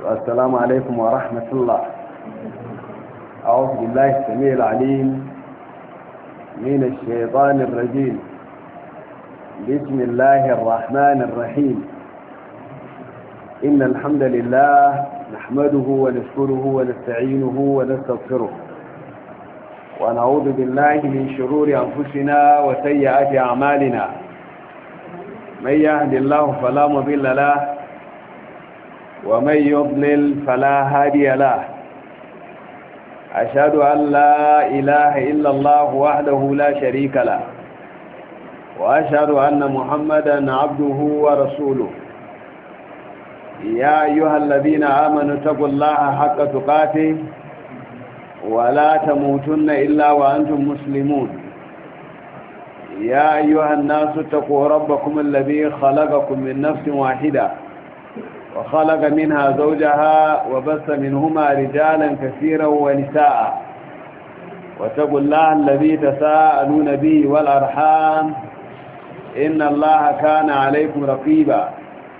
السلام عليكم ورحمة الله. أعوذ بالله السميع العليم من الشيطان الرجيم. بسم الله الرحمن الرحيم. إن الحمد لله نحمده ونشكره ونستعينه ونستغفره ونعوذ بالله من شرور أنفسنا وسيئات أعمالنا. من يهد الله فلا مضل له ومن يضلل فلا هادي له. أشهد أن لا إله إلا الله وحده لا شريك له وأشهد أن محمدا عبده ورسوله. يا أيها الذين آمنوا اتقوا الله حق تقاته ولا تموتن إلا وأنتم مسلمون. يا أيها الناس اتقوا ربكم الذي خلقكم من نفس واحدة وخلق منها زوجها وبث منهما رجالا كثيرا ونساء. واتقوا الله الذي تساءلون به والأرحام إن الله كان عليكم رقيبا.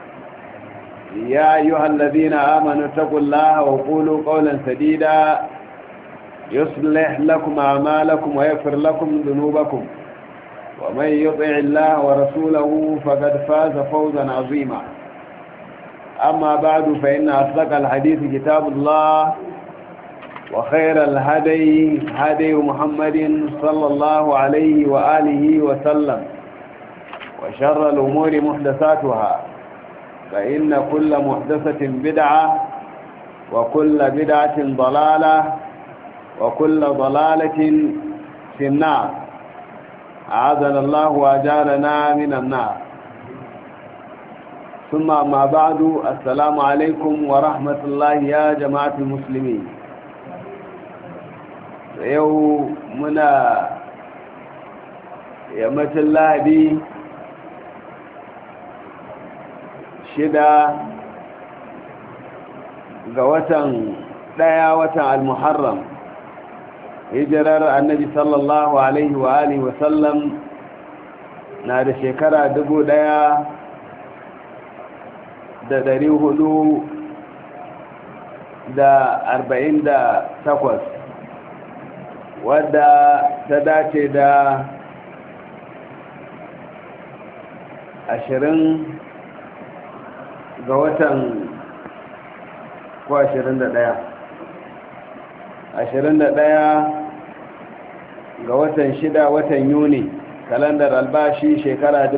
يا أيها الذين آمنوا اتقوا الله وقولوا قولا سديدا يصلح لكم أعمالكم ويغفر لكم ذنوبكم ومن يطع الله ورسوله فقد فاز فوزا عظيما. أما بعد فإن أصدق الحديث كتاب الله وخير الهدي هدي محمد صلى الله عليه وآله وسلم وشر الأمور محدثاتها فإن كل محدثة بدعة وكل بدعة ضلالة وكل ضلالة في النار. أعاذنا الله وأجارنا من النار. ثم ما بعد السلام عليكم ورحمة الله يا جماعة المسلمين. يومنا يمة الله بي شدا وطن المحرم hijirar annabi sallallahu alaihi wa alihi wa sallam na da shekara 1448 wadda ta dace da 20 ga watan ko 21 ga watan 6 watan Yuni kalandar albashi shekara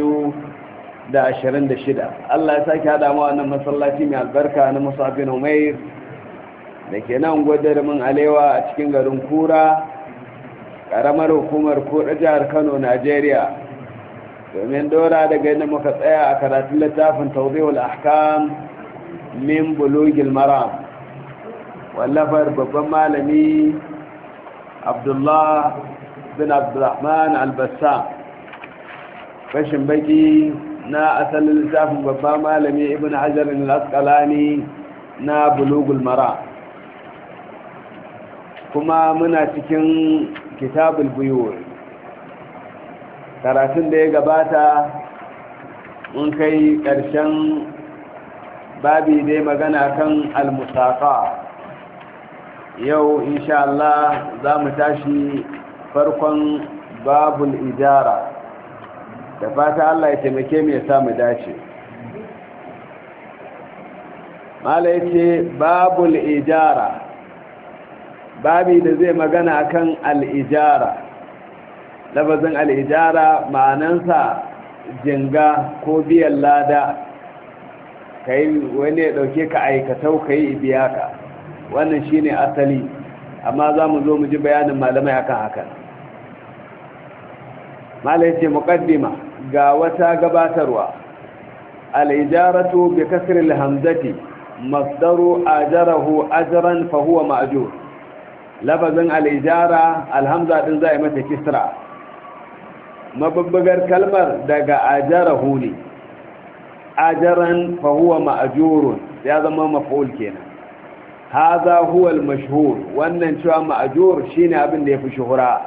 2026. Allah ya sake hada mu wannan masallaci mai albarka na Mus'ab bin Umair da ke nan gwadarumin Alewa a cikin garin Kura karamar hukumar Koda jihar Kano Najeriya domin dora daga inda muka tsaya a karatun littafin Tawdihul Ahkam min Bulughil Maram wallafar babban malami Abdullah bin Abdurrahman al-Bassam. fashin baki na asalin littafin babban malami Ibn Hajar al-Asqalani na Bulughul Maram. Kuma muna cikin kitabul buyur. Karatun da ya gabata mun kai ƙarshen babi dai magana kan al-musaqa. Yau insha Allah za mu tashi farkon babul ijara da fata Allah ya taimake mu ya samu dace. Mala yace babul ijara, babi da zai magana akan al-ijara. Lafazin al-ijara ma'anansa jinga ko biyan lada, kai wani ya dauke ka aikatau kai biya ka, wannan shine asali, amma za mu zo mu ji bayanin malamai akan haka. malai ce muqaddima, ga wata gabatarwa. al-ijaratu bi kasri al-hamzati masdaru ajarahu ajran fa huwa ma'jur. lafazin al-ijara al-hamza din zai mata kisra, mabubbugar kalmar daga ajarahu ne, ajran fa huwa ma'jurun ya zama maf'ul kenan. هذا هو المشهور، wannan cewa ma'jur shine abin da yafi shuhura.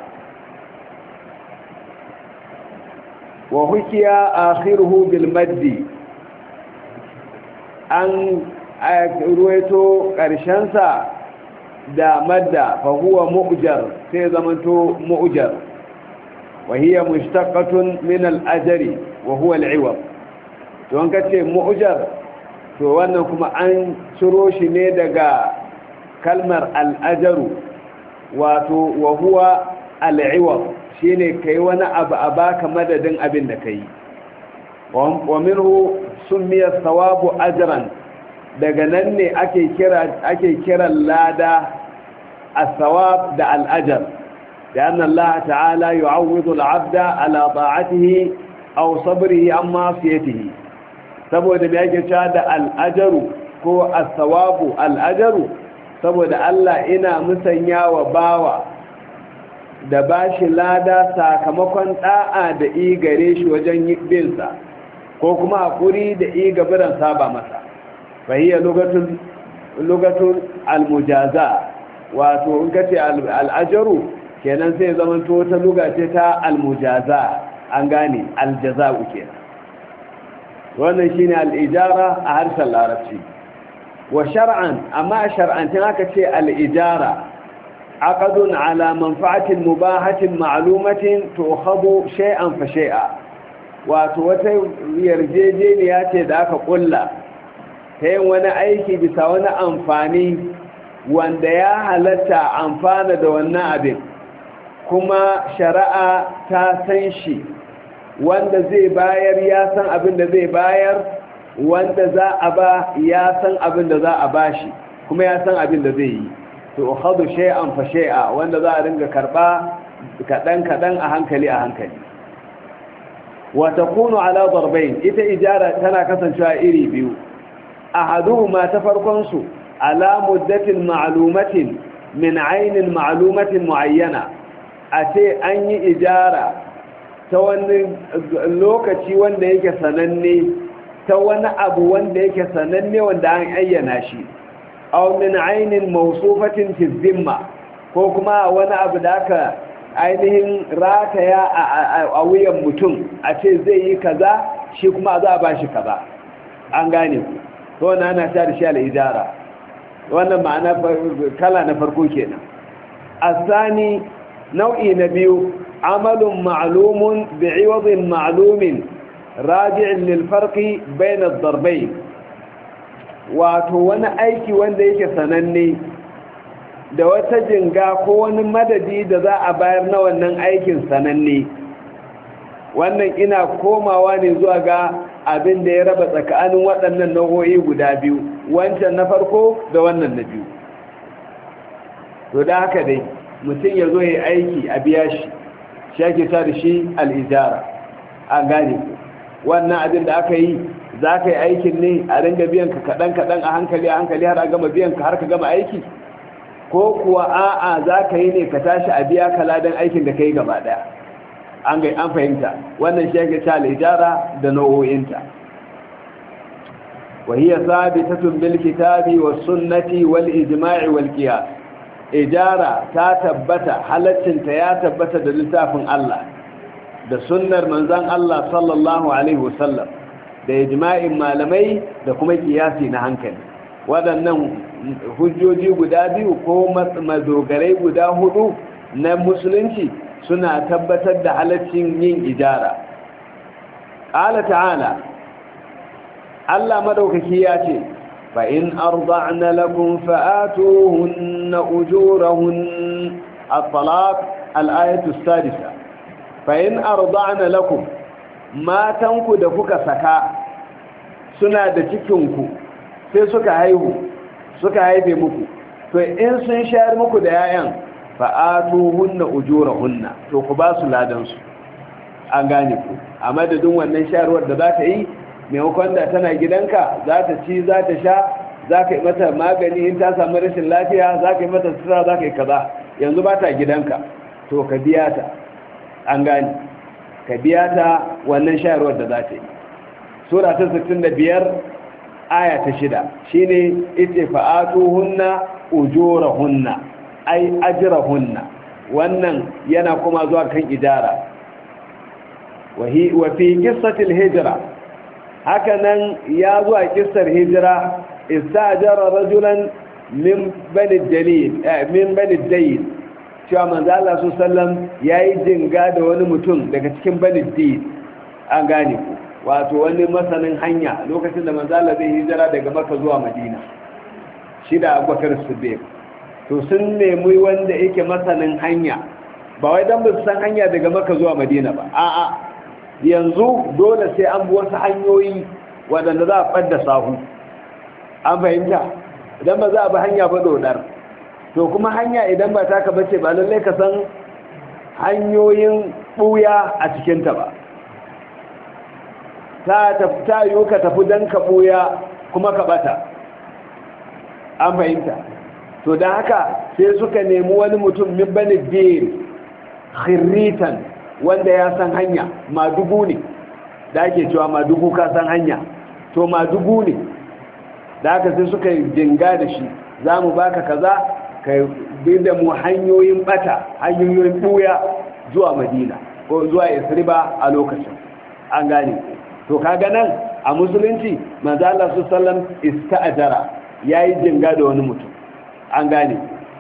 wa hukiya akhiruhu bil maddi, an ruwaito ƙarshensa da madda fa huwa mu'jar sai zamanto mu'jar wa hiya mushtaqatun min al-ajri wa huwa al-iwad to an kace mu'jar to wannan kuma an ciro shi ne daga kalmar al-ajru wato wa huwa al-iwad shine kai wani abu a baka madadin abin da kai wa minhu summiya thawabu ajran daga nan ne ake kiran lada as-sawab da al-ajr لأن الله تعالى يعوض العبد على طاعته أو صبره عن معصيته saboda me yake cewa da al-ajru ko as-sawabu al-ajru saboda Allah ina musanya wa bawa da bashi lada sakamakon da'a da i gare shi wajen bin sa ko kuma hakuri da i gabaran saba masa فهي لغة المجازة wato in kace al'ajaru kenan sai zaman to ta luga ce ta almujaza an gane aljaza'u kenan wannan shine al'ijara a harshen larabci wa shar'an amma shar'an tana kace al'ijara aqdun ala manfa'atin mubahatin ma'lumatin tu'khadhu shay'an fa shay'a wato wata yarjejeniya ce da aka kulla ta yin wani aiki bisa wani amfani wanda ya halatta amfana da wannan abin kuma shari'a ta san shi wanda zai bayar ya san abin da zai bayar wanda za a ba ya san abin da za a ba shi kuma ya san abin da zai yi to khadu shay'an fa shay'a wanda za a dinga karba kadan a hankali wa takunu ala darbayn ita ijara tana kasancewa iri biyu ahaduhuma ta farkon su ala muddatin ma'lumatin min aynin ma'lumatin muayyana ace an yi ijara ta wani lokaci wanda yake sananne ta wani abu wanda yake sananne wanda an ayyana shi aw min aynin mawsufatin fi dhimma ko kuma wani abu da aka ainihin rataya a wuyan mutum a ce zai yi kaza shi kuma za a ba shi kaza an gane ku to wannan ana ta da shi al-ijara wannan ma'ana kala na farko kenan asani nau'i na biyu amalun ma'lumun bi'iwadin ma'lumin raji'in lil farqi bayna ad-darbayn wato wani aiki wanda yake sananne da wata jinga ko wani madadi da za a bayar na wannan aikin sananne wannan ina komawa ne zuwa ga abin da ya raba tsakanin waɗannan nau'o'i guda biyu wancan na farko da wannan na biyu to da haka dai mutum ya zo ya aiki a biya shi shi ake ta da shi al'ijara an gane wannan abin da aka yi za ka yi aikin ne a ringa biyan ka kaɗan-kaɗan a hankali har a gama biyan ka har ka gama aiki ko kuwa a'a za ka yi ne ka tashi a biya ka ladan aikin da ka yi gaba ɗaya an fahimta wannan shi ake ta al'ijara da nau'o'inta وهي ثابتة بالكتاب والسنة والإجماع والقياس إجارة تثبت حلتين تثبت دلتاف الله da sunnar manzon Allah sallallahu alaihi wasallam da ijma'in malamai da kuma kiyasi na hankali waɗannan hujjoji guda biyu ko mazogarai guda hudu na musulunci suna tabbatar da halaccin yin ijara qala ta'ala Allah madaukaki ya ce fa in arda'na lakum fa'atuhunna ujurahun at-talaq al-ayatu as-sadisa fa in arda'na lakum matanku da kuka saka suna da cikinku sai suka haife muku to in sun shayar muku da yayan fa'atuhunna ujurahunna to ku ba su ladan su an gane ku a madadin wannan shayarwar da za ta yi maimakon da tana gidanka za ta ci za ta sha za ka yi mata magani in ta samu rashin lafiya za ka yi mata sutura za ka yi kaza yanzu ba ta gidanka to ka biya ta an gani ka biya ta wannan shayarwar da za ta yi sura ta 65 aya ta 6 shine ite fa'atuhunna ujurahunna ai ajrahunna wannan yana kuma zuwa kan ijara wa fi qissatil hijra haka nan ya zuwa kissar hijira istajara rajulan min bani dalil min bani dayl cewa manzo Allah sallam yayi jinga da wani mutum daga cikin bani dayl an gane ku wato wani masanin hanya lokacin da manzo Allah zai hijira daga Makka zuwa Madina shi da Abubakar Siddiq to sun nemi wanda yake masanin hanya ba wai dan ba su san hanya daga Makka zuwa Madina ba a'a yanzu dole sai an bi wasu hanyoyi wadanda za a fadda sahu an fahimta idan ba za a bi hanya ba dodar to kuma hanya idan ba taka bace ba lallai ka san hanyoyin buya a cikinta ba ta yiwu ka tafi don ka buya kuma ka bata an fahimta to don haka sai suka nemi wani mutum min bani din khirritan wanda ya san hanya madugu ne da ake cewa madugu ka san hanya to madugu ne da haka sai suka jinga da shi za mu baka kaza ka bi da mu hanyoyin bata hanyoyin buya zuwa Madina ko zuwa Isriba a lokacin an gane to kaga nan a musulunci manzo Allah sallallahu ista'jara yayi jinga da wani mutum an gane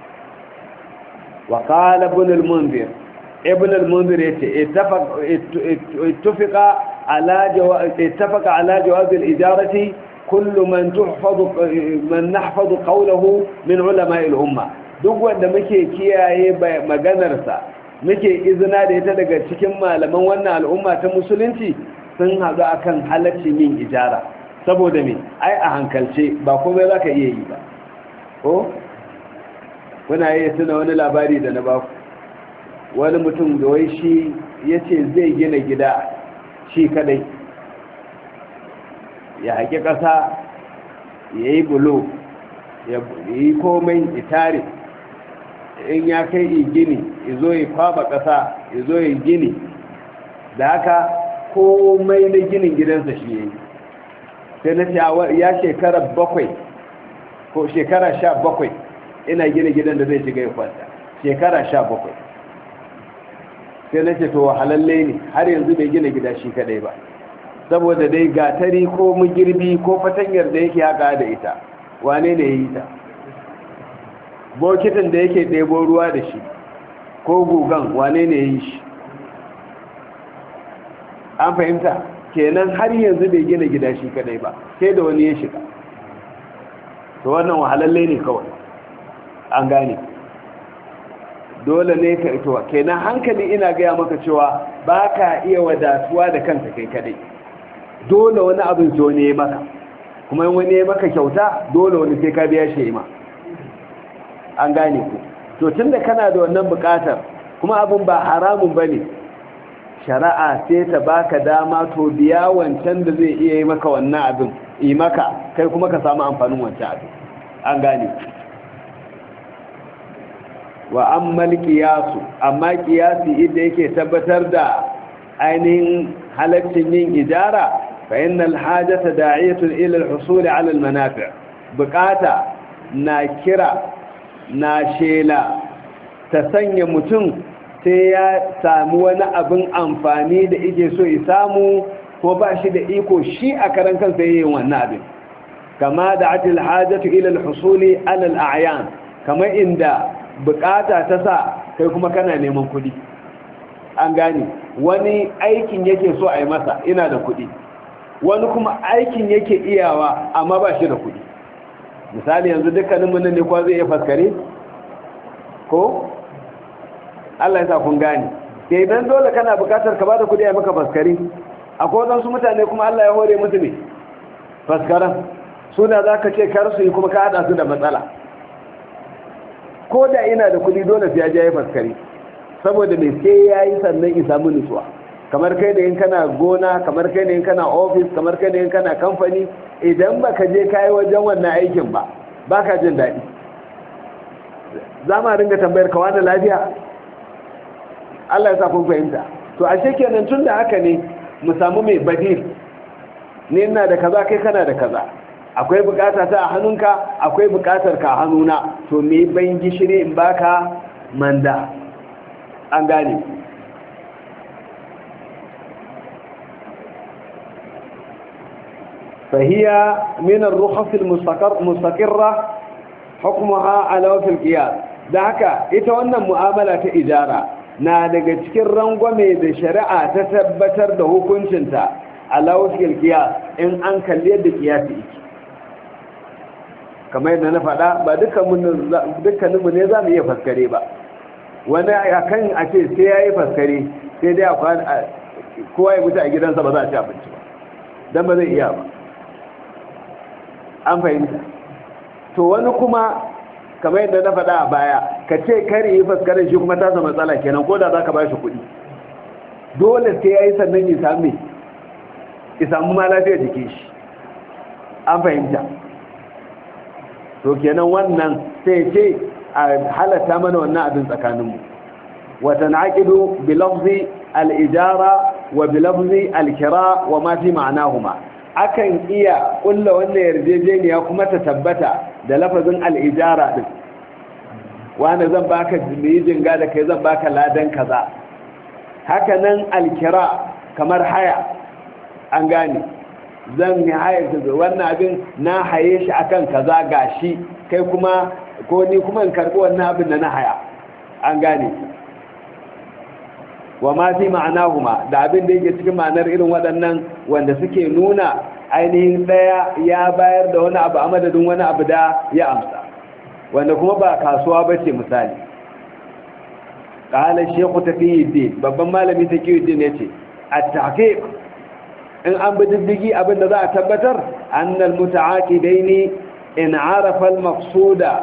wa qala ibn al-munzir yace ittafaqa ala jawaz al-ijarati kullu man nahfazu qawluhu min ulama al-umma duk wanda muke kiyaye maganarsa muke izina da ita daga cikin malaman wannan al'umma ta musulunci sun haɗu akan halaccin yin ijara saboda me ai a hankalce ba komai zaka iya yi ba ko kuna yi tuna wani labari da na baku wani mutum da wai shi yace zai gina gida shi kadai ya haƙi ƙasa ya yi bulo ya yi komai itare in ya kai gini ya zo ya kwaba ƙasa ya zo ya gini da haka komai na ginin gidansa shi ya yi sai na ya shekara 7 ko shekara 17 ina gina gidan da zai shiga ya kwanta shekara 17 sai na ce to halalle ne har yanzu bai gina gida shi kadai ba saboda dai gatari ko magirbi ko fatanyar da yake haka da ita wane ne yi ta bokitin da yake ɗebo ruwa da shi ko gugan wane ne yi shi an fahimta kenan har yanzu bai gina gida shi kadai ba sai da wani ya shiga to wannan wahalalle ne kawai an gane dole ne ka ito kenan hankali ina gaya maka cewa ba ka iya wadatuwa da kanka kai kadai dole wani abin zo ne maka kuma wani ya maka kyauta dole wani sai ka biya shi ma an gane ku to tunda kana da wannan bukatar kuma abin ba haramun bane shari'a sai ta baka dama to biya wancan da zai iya yi maka wannan abin yi maka kai kuma ka samu amfanin wancan abin an gane wa ammal qiyasu amma qiyasi idan yake tabbatar da ainihin halaccin yin ijara fa innal hajata da'iyatun ila al-husul 'ala al-manafi' bukata na kira na shela ta sanya mutum sai ya samu wani abin amfani da yake so ya samu ko ba shi da iko shi a karan kansa yayin wannan abin kama da'atil hajatu ila al-husul 'ala al-a'yan kama inda bukata ta sa kai kuma kana neman kudi an gane wani aikin yake so a yi masa ina da kudi wani kuma aikin yake iyawa amma ba shi da kudi misali yanzu dukkanin mun ne kwa zai iya faskare ko Allah ya sa kun gane sai dan dole kana bukatar ka bada kudi a maka faskare akwai wadansu mutane kuma Allah ya hore musu ne faskaran suna zaka ce kar su yi kuma ka hada su da matsala ko da ina da kudi dole sai ya je ya faskare saboda me sai yayi sannan ya samu nutsuwa kamar kai da in kana gona kamar kai da in kana office kamar kai da in kana company idan baka je kai wajen wannan aikin ba baka jin dadi zama ringa tambayar ka wani lafiya Allah ya sa kun fahimta to ashe kenan tunda haka ne mu samu mai badil ne ina da kaza kai kana da kaza akwai bukata ta a hannunka akwai bukatar ka a hannuna to me ban gishiri in baka manda an gane فهي من الرخص المستقرة حكمها على وفي القياس. da haka ita wannan mu'amala ta ijara na daga cikin rangwame da shari'a ta tabbatar da hukuncinta ala wafil qiyas in an kalli yadda qiyasi yake. Kamar yadda na faɗa ba dukkaninmu ne za mu iya faskare ba, wani akan a ce sai ya yi faskare sai dai kowa ya mutu a gidansa ba za a ci abinci ba don ba zai iya ba, an fahimta. To wani kuma kamar yadda na faɗa a baya ka ce kare yi faskarin shi kuma tasa matsala kenan, ko da za ka ba shi kuɗi dole sai ya yi sannan ya samu ma lafiyar jikin shi, an fahimta. to kenan wannan sai ce a halatta mana wannan abin tsakaninmu. wata naƙidu bilafzi al'ijara wa bilafzi alkira wa ma fi ma'anahuma. akan iya ƙulla wannan yarjejeniya kuma ta tabbata da lafazin al'ijara ɗin, wani zan baka yi jinga da kai zan baka ladan kaza. haka nan alkira kamar haya, an gane zan yi haya wannan abin na haye shi akan kaza gashi kai kuma ko ni kuma in karɓi wannan abin da na haya, an gane. wa ma fi ma'anahuma da abin da yake cikin ma'anar irin waɗannan wanda suke nuna ainihin ɗaya ya bayar da wani abu a madadin wani abu da ya amsa, wanda kuma ba kasuwa ba ce misali. ƙahalar shekhu tafiye babban malami tafiye ya ce a taƙiƙ in an bi diddigi abin da za a tabbatar annal muta'aqidaini in arafa al-maqsuda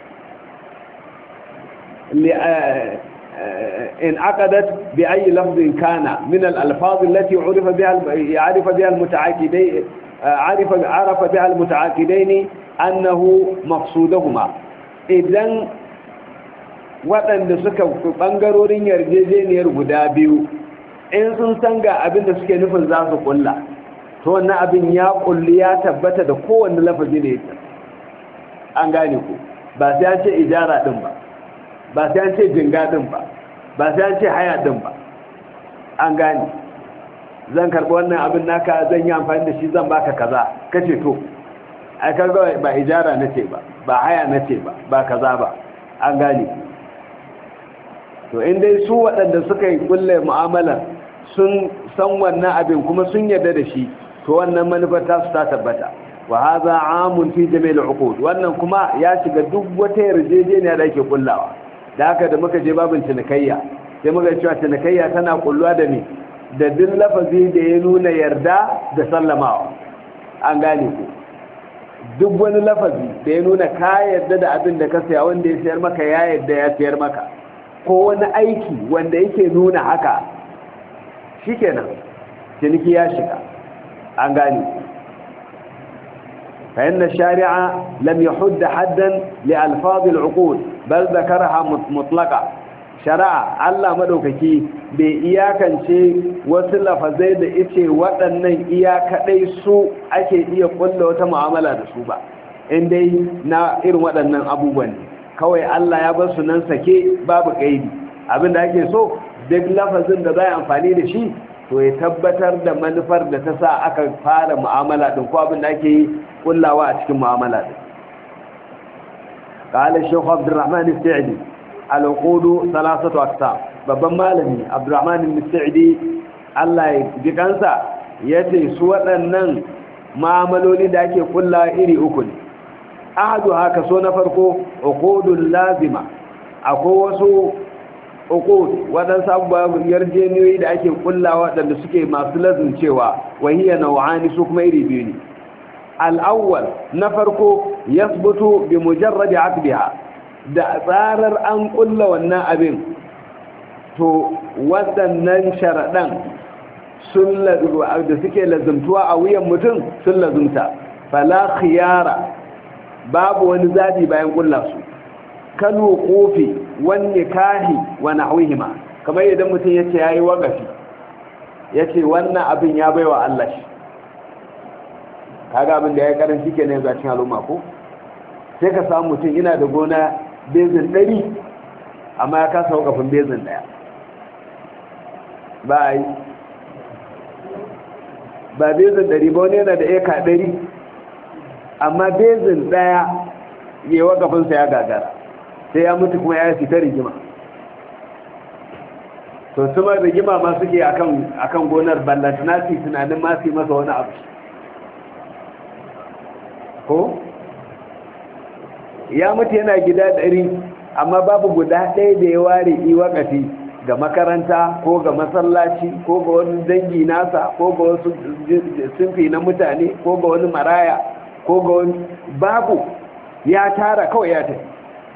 إن عقدت بأي لفظ كان من الألفاظ التي عرف بها المتعاقدين عرف بها المتعاقدين أنه مقصودهما. إذن waɗanda suka ɓangarorin yarjejeniyar guda biyu in sun san ga abin da suke nufin za su ƙulla, to wannan abin ya ƙulli ya tabbata da kowane lafazi ne, an gane ku ba sai an ce ijara ɗin ba sai an ce jinga din ba sai an ce haya din ba, an gane. zan karɓi wannan abin naka zan yi amfani da shi zan baka kaza kace to ai kaga ba ijara nace ba haya nace ba kaza ba, an gane. to in dai su waɗanda suka yi kulle mu'amalar sun san wannan abin kuma sun yarda da shi, to wannan manufar ta su ta tabbata. wa hadha amun fi jami'il uqud, wannan kuma ya shiga duk wata yarjejeniya da ake kullawa. da haka da muka je babin cinikayya sai muka cewa cinikayya tana kulluwa da ne da duk lafazi da ya nuna yarda da sallamawa, an gane ku. duk wani lafazi da ya nuna ka yarda da abin da ka saya, wanda ya sayar maka ya yarda ya sayar maka, ko wani aiki wanda yake nuna haka, shikenan ciniki ya shiga, an gane. فإن الشارع لم يحد حدا لألفاظ العقود بل ذكرها مطلقة. شرع الله مدوككي بإياكا شيء وصل فزيد إيشي وأنن إياكا ليسو أكي يقول له تمعاملة رسوبة إندي نائر وأنن أبوبان كوي الله يبس ننسكي باب قيدي abin da ake so duk lafazin da za a amfani da shi to ya tabbatar da manufar da ta sa aka fara mu'amala din ko abin da ake kullawa a cikin mu'amala din. قال الشيخ عبد الرحمن السعدي العقود ثلاثه اقسام. babban malami Abdurrahman al-Sa'di Allah ya ji kansa yace su waɗannan mu'amaloli da ake kullawa iri uku ne. ahadu haka so na farko uqudul lazima, akwai wasu uqud waɗansu abubuwan yarjeniyoyi da ake kullawa waɗanda suke masu lazimcewa, wahiyya nau'ani su kuma iri biyu ne. al'awwal na farko yasbutu bi mujarradi aqdiha, da tsarar an kulla wannan abin to waɗannan sharaɗan sun da suke lazimtuwa a wuyan mutum sun lazimta, fala khiyara babu wani zabi bayan kulla su. kanu kofi wani kahi wa nahwihima, kamar idan mutum yace yayi waqafi yace wannan abin ya baiwa Allah shi, kaga abin da yayi karanci kenan ga cikin al'umma ko sai ka samu mutum ina da gona bezin 100 amma ya kasa waqafin bezin daya ba ai ba bezin 100 ba, wani yana da eka 100 amma bezin daya ya wakafinsa ya gagara sai ya mutu kuma ya fita rigima. to su ma rigima ma suke akan gonar ballantana su tunanin ma su yi masa wani abu ko ya mutu yana gida 100 amma babu guda ɗaya da ya ware yi wakafi ga makaranta ko ga masallaci ko ga wani dangi nasa ko ga wasu sunfi na mutane ko ga wani maraya ko ga wani babu, ya tara kawai ya tafi.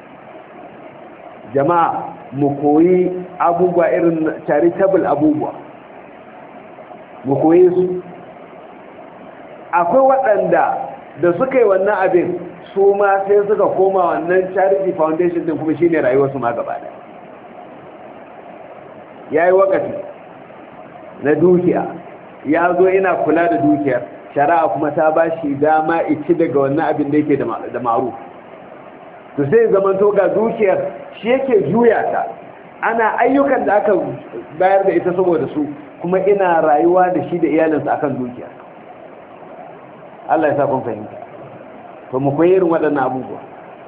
jama'a mu koyi abubuwa irin charitable abubuwa, mu koyi su. akwai waɗanda da suka yi wannan abin su ma sai suka koma wannan charity foundation din kuma shine rayuwarsu ma gaba da yayi wakati na dukiya ya zo ina kula da dukiyar shari'a kuma ta ba shi dama ici daga wannan abin da yake da maru to sai zaman to ga dukiyar shi yake juya ta, ana ayyukan da aka bayar da ita saboda su kuma ina rayuwa da shi da iyalinsa akan dukiyar. Allah ya sa kun fahimta. to mu koyi irin waɗannan abubuwa,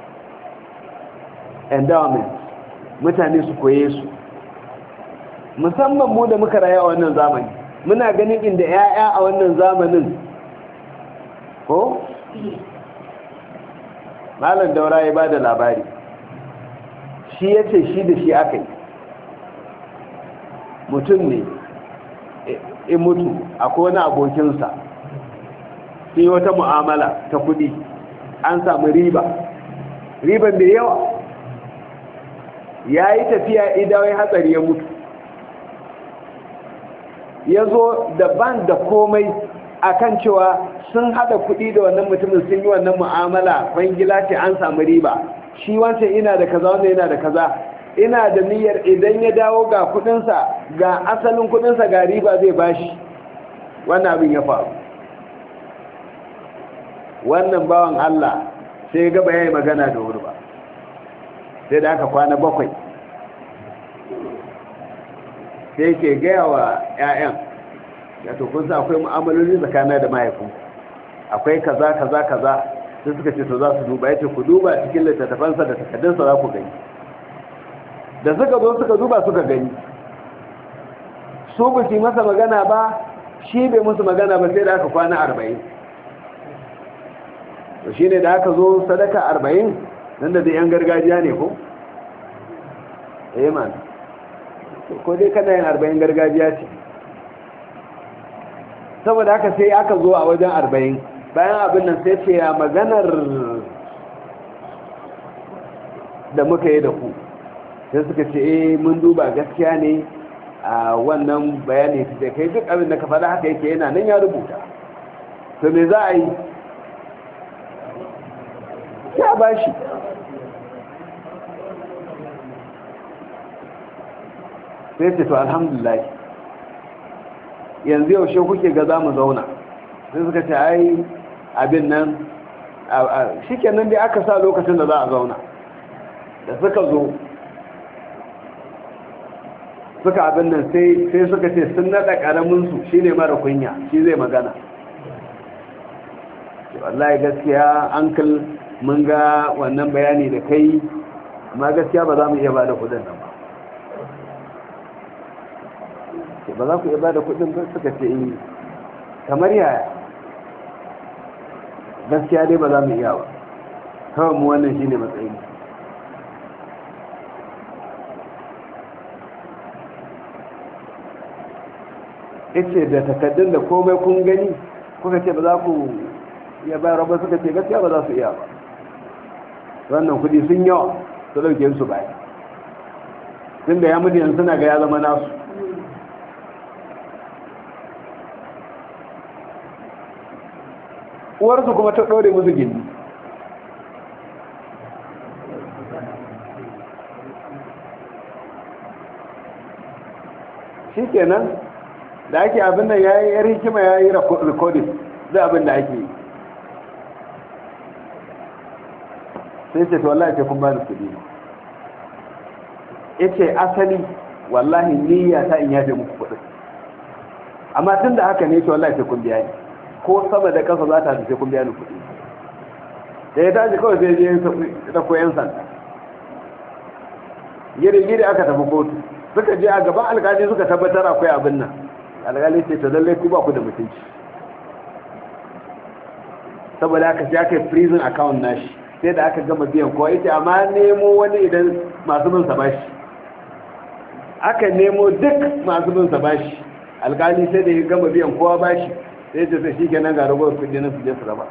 endowment mutane su koye su, musamman mu da muka rayu a wannan zamani muna ganin inda 'ya'ya a wannan zamanin ko malam daura ya ba da labari, shi ya ce shi da shi aka yi mutum ne in mutu akwai wani abokinsa sai wata mu'amala ta kudi an samu riban da yawa, ya yi tafiya idawai hatsari ya mutu, ya zo daban da komai akan cewa sun hada kudi da wannan mutumin sun yi wannan mu'amala kwangila ce an samu riba, shi wancan ina da kaza wanda yana da kaza, ina da niyyar idan ya dawo ga kudinsa ga asalin kudinsa ga riba zai bashi. wannan abin ya faru, wannan bawan Allah sai gaba ya yi magana da wuri ba, sai da aka kwana 7 sai ke gaya wa 'ya'yan ya to kun sa akwai mu'amaloli tsakanin da mahaifin akwai kaza kaza kaza, sai suka ce to za su duba, yace ku duba cikin littattafansa da takaddunsa za ku gani. da suka zo suka duba suka gani, su ba su masa magana ba, shi bai musu magana ba, sai da aka kwana 40. to shine da aka zo sadaka 40 nan da yan gargajiya ne ko man ko dai kana yin 40 gargajiya ce, saboda haka sai aka zo a wajen 40 bayan abin nan sai ce ya maganar da muka yi da ku, sai suka ce mun duba gaskiya ne a wannan bayani da kai duk abin da ka faɗa haka yake yana nan ya rubuta, to me za a yi ya ba shi. sai ce to alhamdulillah yanzu yaushe kuke ga za mu zauna, sai suka ce ai abin nan shi kenan dai aka sa lokacin da za a zauna. da suka zo suka abin nan sai suka ce sun nada karaminsu shi ne mara kunya, shi zai magana. wallahi gaskiya uncle mun ga wannan bayani da kai amma gaskiya ba za mu iya ba da kudin nan ba za ku iya ba da kudin ba, suka ce yi kamar yaya, gaskiya dai ba za mu iya ba, kawai mu wannan shi ne matsayi. ce da takaddun da komai kun gani kuka ce ba za ku iya bayar ba, suka ce gaskiya ba za su iya ba, wannan kudi sun yawa su dauke su baya, tun da ya mutu yanzu suna ga ya zama nasu. uwarsu kuma ta ɗore musu gindi, shi kenan da ake abin da ya yi yar hikima ya yi rikodin zai abin da ake yi, sai ce to wallahi ce kun bani kudi, ya ce asali wallahi niyya ta in yafe muku kudin, amma tun da haka ne ce wallahi sai kun biya ni ko sama da kasa za ta sai kun biya ni kuɗi da ya tashi kawai sai je da koyan sanda giri aka tafi kotu suka je a gaban alkali suka tabbatar akwai abin nan alkali ce ta lallai ku ba ku da mutunci saboda aka ce aka yi prison account nashi sai da aka gama biyan kowa ita amma nemo wani idan masu bin sa bashi aka nemo duk masu bin sa bashi alkali sai da ya gama biyan kowa bashi sai ta sai shi kenan ga ragowar kudi na su je su raba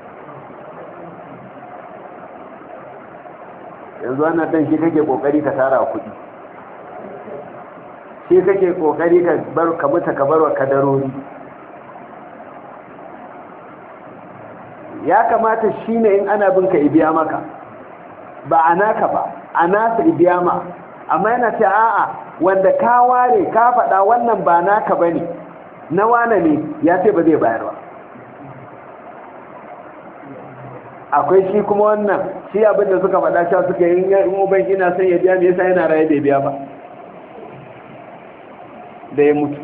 yanzu ana dan shi kake kokari ka tara kudi shi kake kokari ka bar ka mutu ka bar wa kadarori ya kamata shine in ana bin ka ibiya maka ba anaka ba anasa ibiya ma amma yana ce a'a wanda ka ware ka faɗa wannan ba naka bane na wane ne ya ce ba zai bayar ba akwai shi kuma wannan shi abinda suka faɗa sha suka yi in uban ina son ya biya me yasa yana raye da biya ba da ya mutu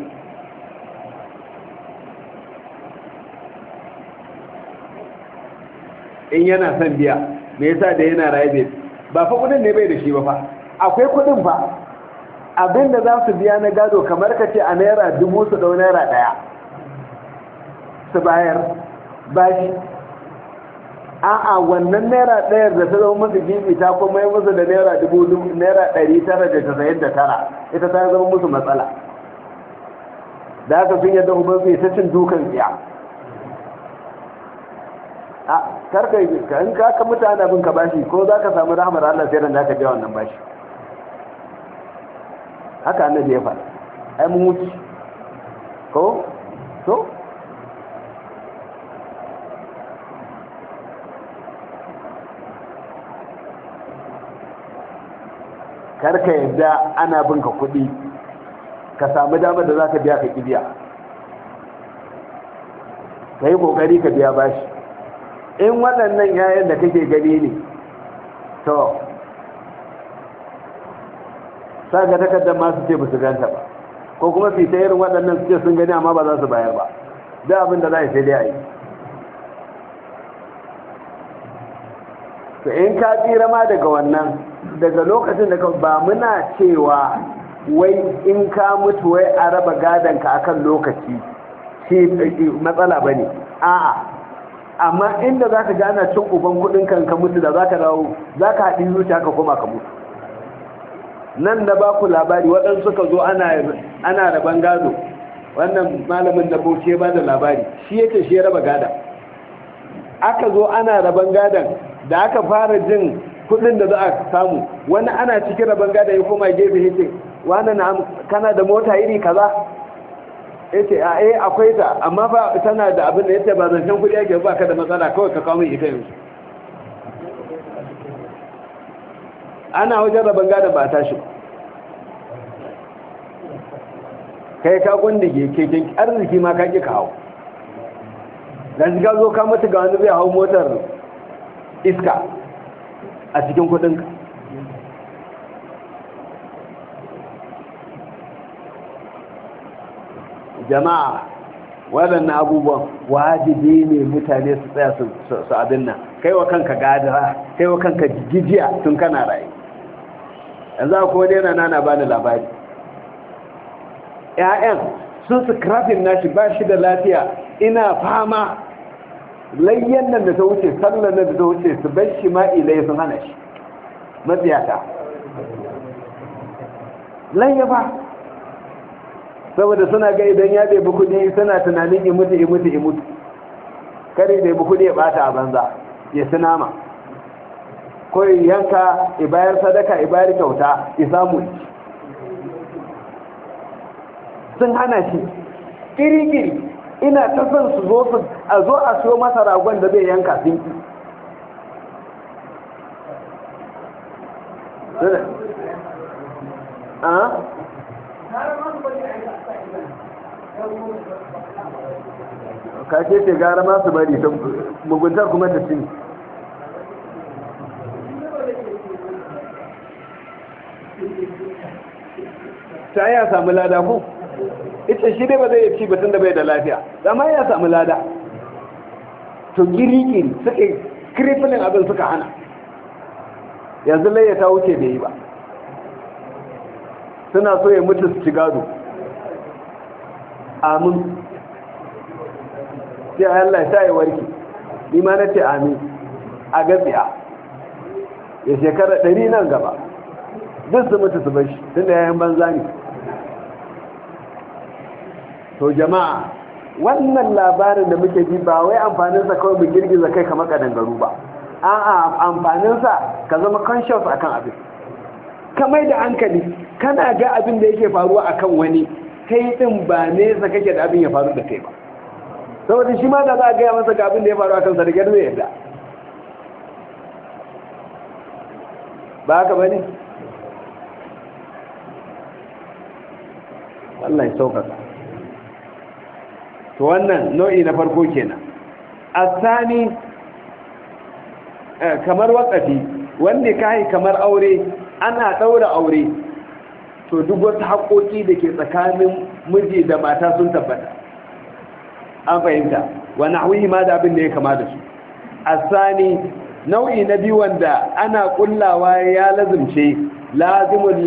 in yana son biya me yasa da yana raye bai ba fa kudin ne bai da shi ba fa akwai kudin fa abinda za su biya na gado kamar ka ce a naira 1000 su dau naira 1 su bayar bashi a'a wannan naira 1 da ta zama musu gibi ta kuma yi musu da naira 999 ita ta zama musu matsala da haka sun yadda ubansu ta cin dukan tsiya a karka in ka mutane abin ka bashi ko za ka samu rahmar Allah sai ran da ka biya wannan bashi haka annabi ya faɗa ai mun wuce ko to karka yadda ana bin ka kuɗi ka samu damar da za ka biya ka kibiya ka yi ƙoƙari ka biya bashi in waɗannan yayan da kake gani ne to sa ga takardar masu ce ba su ganta ba ko kuma fita irin waɗannan su ce sun gani amma ba za su bayar ba da abin da za a sai dai a yi to in ka tsira ma daga wannan daga lokacin da ba muna cewa wai in ka mutu wai a raba gadonka akan lokaci shi matsala ba ne a'a amma inda za ka gana cin uban kudin kan ka mutu da za ka dawo za ka haɗi zuciya ka koma ka mutu nan da ba ku labari waɗansu suka zo ana raban gado wannan malamin da bauchi ba da labari shi yake shi ya raba gada aka zo ana raban gadon da aka fara jin kudin da za a samu wani ana cikin raban gada ya koma gefe yake wani na kana da mota iri kaza yace akwai ta amma fa tana da abin da yace ba zancen kudi yake ba ka da matsala kawai ka kawo min ita yanzu ana wajen rabon gadon ba tashi kai ka kundige keken arziki ma ka ki ka hau dan ka zo ka mutu ga wani zai hau motar iska a cikin kudinka jama'a waɗannan abubuwan wajibi ne mutane su tsaya su abin nan kai wa kanka gadara kai wa kanka jijiya tun kana rayu yanzu a kodai yana nana ba da labari ‘ya'yan sun su krafin nashi ba shi da lafiya ina fama layyan nan da ta wuce sallar nan da ta wuce su bai shi ma'ilai sun hana shi matsiyata layya ba saboda suna ga idan ya ɗebi kudi suna tunanin imutu kare ɗebi kudi ya ɓata a banza ya ci nama ko yanka ibayar sadaka ibayar kyauta isamu sun hana shi ƙiri-ƙiri ina ta son su zo a siyo masa ragon da zai yanka sun ki ka ce gara masu bari muguntar kuma ta cini ta yi a samu lada ku ita shi dai ba zai ci batun da bai da lafiya zama ya samu lada to kirikiri suka kirifinin abin suka hana yanzu laye ta wuce bai yi ba suna so ya mutu su ci gado amin sai Allah ya yi warki ni ma na ce amin a gaskiya ya shekara 100 nan gaba duk su mutu su bashi tun da yayin banza ne to jama'a wannan labarin da muke ji ba wai amfaninsa kawai mu girgiza kai kamar kadangaru ba a'a amfaninsa ka zama conscious akan abin kamar da hankali kana ga abin da yake faruwa akan wani kai din ba nesa kake da abin ya faru da kai ba saboda shi ma da za a gaya masa ga abin da ya faru akan sa da zai yadda ba haka bane Allah ya sauƙaƙa to wannan nau'i na farko kenan asani kamar waƙafi wanda kai kamar aure ana daura aure to duk wasu haƙoƙi da ke tsakanin miji da mata sun tabbata an fahimta wani nahwihi ma da abin da ya kama da su asani nau'i na biyu wanda ana kullawa ya lazimce lazimun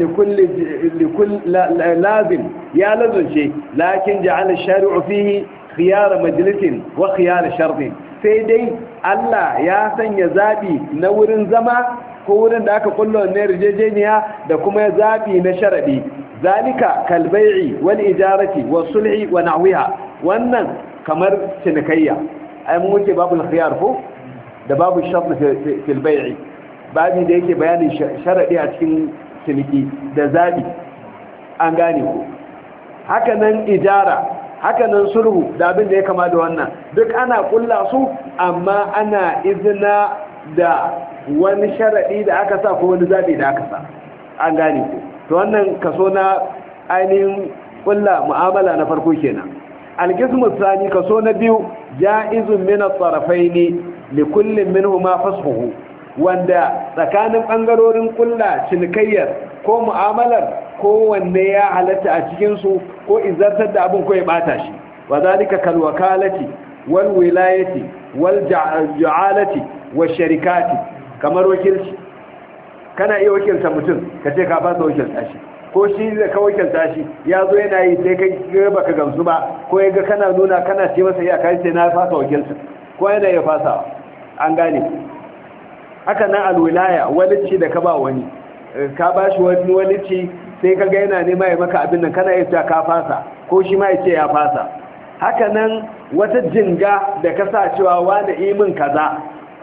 lazim ya lazimce lakin ja'ala shari'u fihi khiyar majlisin wa khiyar shartin sai dai Allah ya sanya zabi na wurin zama ko wurin da aka kulla wannan yarjejeniya da kuma zabi na sharadi zalika kalbai'i wal ijarati was sulhi wa nahwiha wannan kamar cinikayya ai mun wuce babul khiyar ko da babu shart fil bai'i babu da yake bayanin sharadi a cikin ciniki da zabi an gane ko haka nan ijara haka nan sulhu da abin da ya kama da wannan duk ana kulla su amma ana izina da wani sharadi da aka sa ko wani zabi da aka sa an gane ko to wannan kaso na ainihin kulla mu'amala na farko kenan alqismu tsani kaso na biyu jaizun min at-tarafaini likullin minhuma fasfuhu wanda tsakanin bangarorin kulla cinikayyar ko mu'amalar kowanne ya halatta a cikin su ko izartar da abin ko ya bata shi wa zalika kal wakalati wal wilayati wal ja'alati wash sharikati kamar wakilci kana iya wakilta mutum kace ka fasa wakilta shi ko shi da ka wakilta shi ya zo yana yi sai kai baka gamsu ba ko ya ga kana nuna kana ce masa iya kai sai na fasa wakilta ko yana ya fasa an gane haka nan alwilaya walici da ka ba wani ka ba shi wani walici sai ka ga yana nema ya maka abin nan kana iya cewa ka fasa ko shi ma ya ce ya fasa haka nan wata jinga da ka sa cewa wani imin kaza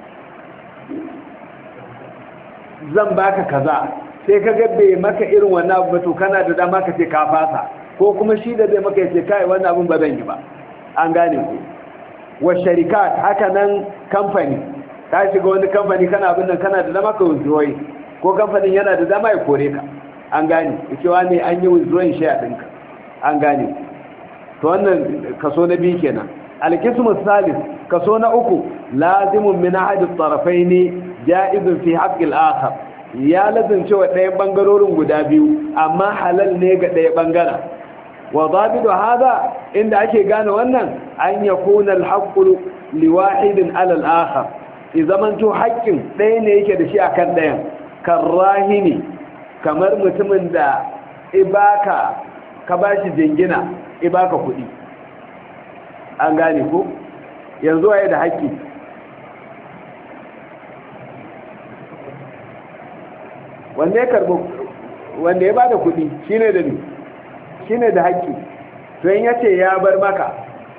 zan baka kaza sai ka ga bai maka irin wannan abu to kana da dama ka ce ka fasa ko kuma shi da zai maka ya ce kai wannan abin ba zan yi ba an gane ku wa sharikat haka nan kamfani ka shiga wani kamfani kana abin nan kana da dama ka withdraw ko kamfanin yana da dama ya kore ka an gane cewa ne an yi withdrawing share ɗinka an gane to wannan kaso na biyu kenan alkismu salis kaso na uku lazimun min ahadi at-tarafayn jaizun fi haqqi al-akhar ya lazimce wa ɗayan bangarorin guda biyu amma halal ne ga ɗaya bangaren wa zabidu hada inda ake gane wannan an yakuna al-haqqu liwahidin ala al-akhar idan to haƙƙin ɗaya ne yake da shi akan ɗayan karrahini kamar mutumin da ibaka ka bashi jingina ibaka kuɗi an gane ko yanzu waye da haƙƙi wanda ya karbo wanda ya bada kuɗi shine da ni shine da haƙƙi to in yace ya bar maka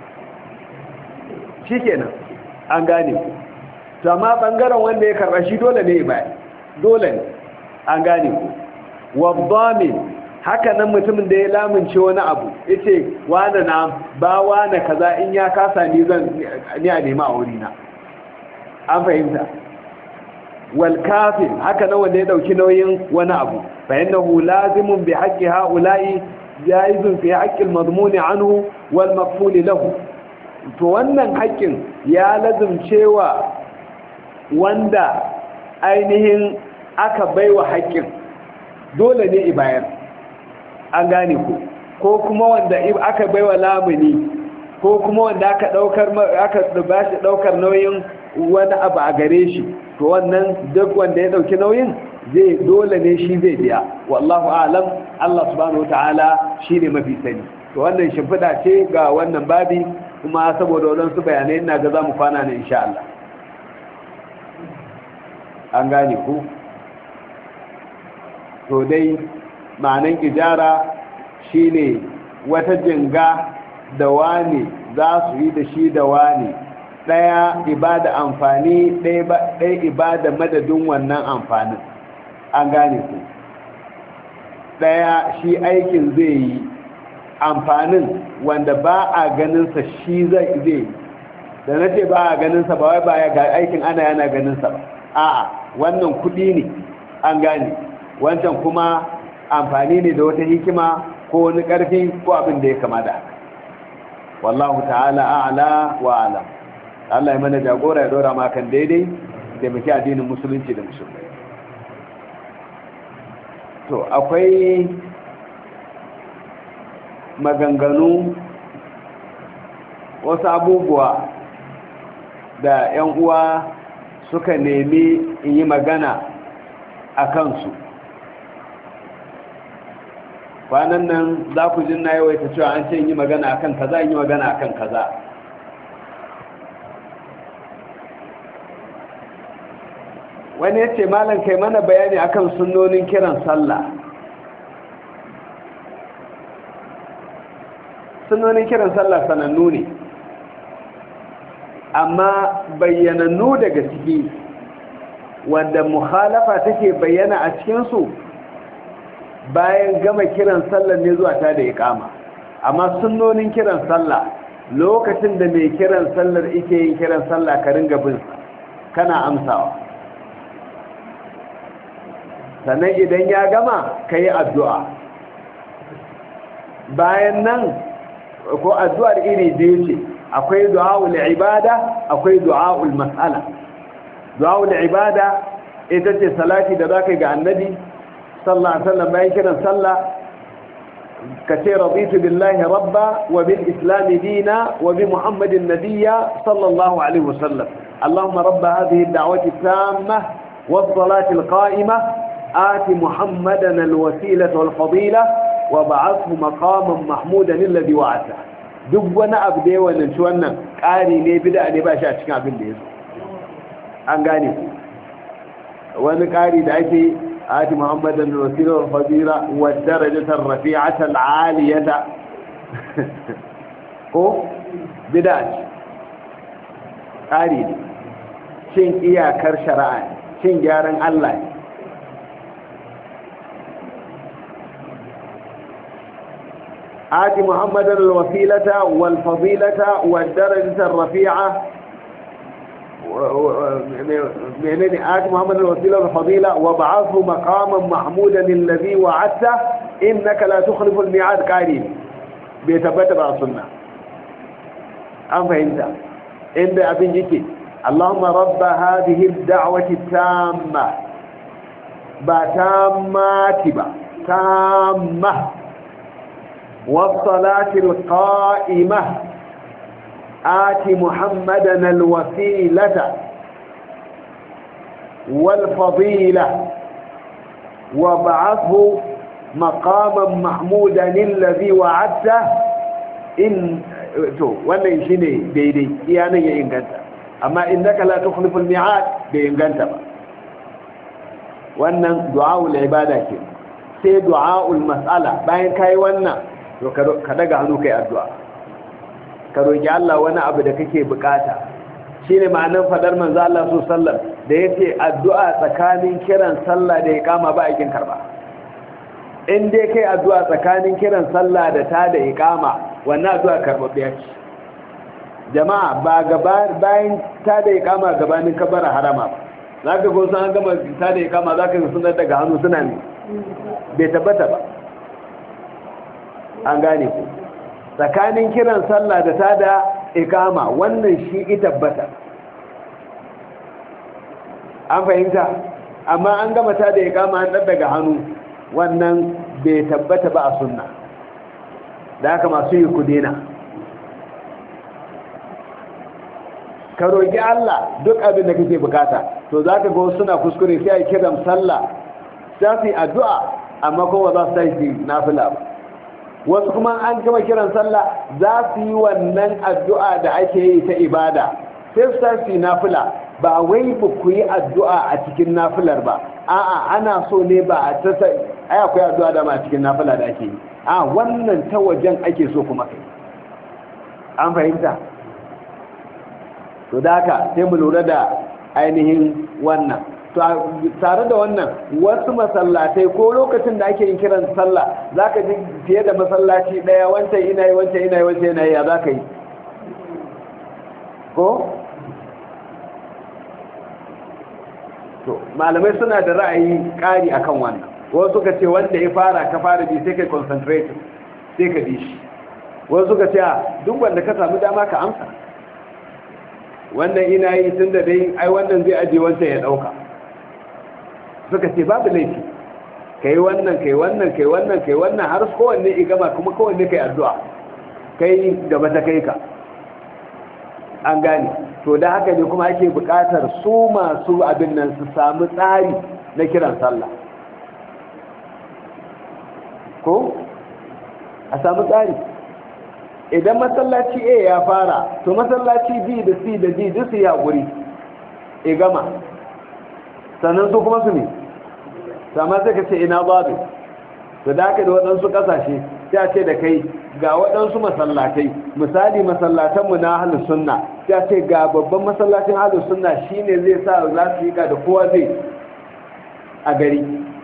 shikenan an gane to amma bangaren wanda ya karba shi dole ne ba dole ne an gane ku wadhamin haka nan mutumin da ya lamunce wani abu yace wani na ba wani kaza in ya kasa ni zan ni a nema aure na an fahimta wal kafir haka nan wanda ya dauki nauyin wani abu fa innahu lazimun bi haqqi haula'i jaizun fi haqqi al-madmun anhu wal maqful lahu to wannan haƙƙin ya lazumcewa wanda ainihin aka baiwa haƙƙin dole ne ibayar an gane ku ko kuma wanda aka baiwa lamuni ko kuma wanda aka bashi daukar nauyin wani abu a gare shi, to wannan duk wanda ya dauki nauyin zai dole ne shi zai biya. Wallahu a'lam, Allah subhanahu wataala shine mafi sani. To wannan shimfida ce ga wannan babi, kuma saboda wadansu bayanai ina ga zamu kwana ne insha Allah. An gane ku? To dai ma'anan ijara shine wata jinga da wani za su yi da shi da wani, ɗaya ibada amfani ɗaya ibada madadin wannan amfanin. An gane ku? Ɗaya shi aikin zai yi, amfanin wanda ba a ganinsa shi zai yi. Da na ce ba a ganinsa ba wai ba ya ga aikin ana yana ganinsa ba, a'a wannan kuɗi ne. An gane, wancan kuma amfani ne da wata hikima ko wani ƙarfi ko abin da ya kama da haka. Wallahu ta'ala a'la wa a'lam. Allah ya mana jagora, ya dora makan daidai da muke addinin musulunci da musulmai. To akwai maganganu, wasu abubuwa da 'yan uwa suka nemi in yi magana a kansu. Kwanan nan za ku jin na yawaita cewa an ce yi magana akan kaza, yi magana akan kaza. Wani ya ce malam kai mana bayani akan sunnonin kiran sallah. Sunnonin kiran sallah sanannu ne, amma bayyanannu daga ciki wanda mukhalafa take bayyana a cikinsu bayan gama kiran sallar ne zuwa ta da iqama. Amma sunnonin kiran sallah, lokacin da mai kiran sallar yake yin kiran sallah ka ringa bin sa kana amsawa, sannan idan ya gama kai addu'a. Bayan nan ko addu'ar iri biyu ce, akwai du'aul ibada, akwai du'aul mas'ala. Du'aul ibada ita ce salati da zaka ga annabi sallallahu alaihi wasallam bayan kiran sallah, kace raditu billahi rabba wa bil islam dina wa bi muhammadin nabiyya sallallahu alaihi wasallam. Allahumma rabb hadhihi ad-da'wati at-tammah was-salati al-qa'imah ati muhammadan al-wasilata wal-fadila wa ba'athu maqaman mahmudan alladhi wa'ata. Duk wani abu da yawan wannan ƙari ne, bid'a ne, ba shi a cikin abin da yazo. An gane ku? Wani ƙari da ake آتي محمدا الوسيلة والفضيلة والدرجة الرفيعة العالية ko bidaci ƙari ne, cin iyakar shari'a ne, cin gyaran Allah ne. آتي محمدا الوسيلة والفضيلة والدرجة الرفيعة آت محمد الوسيلة والفضيلة وابعثه مقاما محمودا الذي وعدته إنك لا تخلف الميعاد. قارين بيتبت بقى السنة. أم فهمت؟ إن أبن جيكي اللهم رب هذه الدعوة التامة تامة والصلاة القائمة آت محمدا الوسيلة والفضيلة وابعثه مقاما محمودا الذي وعدته إن wannan shine daidai iyanan ya inganta, amma innaka la tukhlifu al-mi'ad bai inganta ba. Wannan du'aul ibada ke, sai du'aul mas'ala. Bayan kai wannan to ka daga hannu kai addu'a, ka roƙi Allah wani abu da kake bukata. Shine ma'anar fadar manzo Allah sallallahu alaihi wasallam da yace addu'a tsakanin kiran sallah da iqama ba aikin karba. In dai kai addu'a tsakanin kiran sallah da ta da iqama, wannan addu'a karbabbiya ce. Jama'a ba bayan ta da iqama gabanin kabara harama ba. Zaka go san gama ta da iqama zaka ga sun daga hannu suna ne, bai tabbata ba. An gane ku? Tsakanin kiran sallah da ta da ikama, wannan shi ita tabbata. An fahimta? Amma an gama ta da ikama an daga hannu, wannan bai tabbata ba a sunna. da haka masu yi ku dena. Ka roƙi Allah duk abin da kake bukata, to za ka ga suna kuskure sai a kiran sallah sai su yi addu'a amma kuma za su tashi nafila ba. Wasu kuma an gama kiran sallah za su yi wannan addu'a da ake yi ta ibada sai su tashi nafila, ba wai ba ku yi addu'a a cikin nafilar ba, a'a ana so ne ba a ta sai ai akwai addu'a da ma a cikin nafila da ake yi, a wannan ta wajen ake so kuma kai. An fahimta? To da haka sai mu lura da ainihin wannan. To tare da wannan wasu masallatai ko lokacin da ake yin kiran sallah za ka ji fiye da masallaci ɗaya wancan ina yi wancan ina yi wancan ina yi, ya za ka yi ko? To malamai suna da ra'ayi ƙari akan wannan. Wasu suka ce wanda ya fara ka fara bi sai ka concentrate sai ka bi shi. Wasu suka ce duk wanda ka samu dama ka amsa, wannan ina yi tun da dai ai wannan zai aje wancan ya ɗauka. Suka ce babu laifi kai wannan kai wannan kai wannan kai wannan har kowanne igama kuma kowanne kai addu'a kai gaba ta kai ka. An gane. To da haka ne kuma ake buƙatar su masu abin nan su samu tsari na kiran sallah, ko a samu tsari. Idan masallaci A ya fara to masallaci B da C da D duk su yi haƙuri igama, sannan su kuma su ne sama sai ka ce ina babu. To da haka da waɗansu ƙasashe sai a ce da kai ga waɗansu masallatai, misali masallatanmu na ahlus sunna, sai a ce ga babban masallacin ahlus sunna shine zai sa za su yi da kowa zai a gari,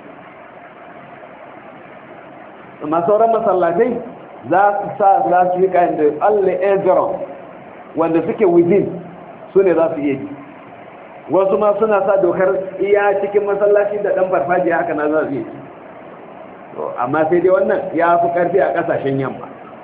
amma sauran masallatai za su sa za su yi da Allah ezeron wanda suke within su ne za su iya ji. Wasu ma suna sa dokar iya cikin masallaci da ɗan farfajiya haka na za su iya ji. Amma sai dai wannan ya fi ƙarfi a ƙasashen yamma.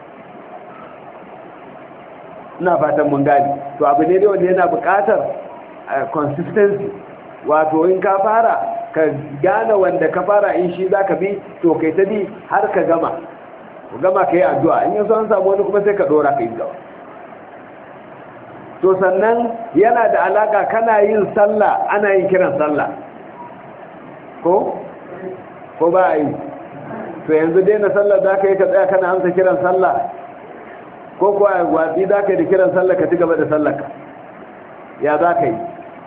Ina fatan mun gani. To abu ne dai wanda yana buƙatar consistency, wato in ka fara ka gane wanda ka fara in shi za ka bi, to kai ta bi har ka gama ka yi addu'a, in yanzu an samu wani kuma sai ka ɗora ka yi gaba. To sannan yana da alaƙa kana yin sallah ana yin kiran sallah ko ba a yi. To yanzu daina sallah za ka yi ka tsaya kana amsa kiran sallah, ko kuwa watsi za ka yi da kiran sallah ka ci gaba da sallah ya za ka yi?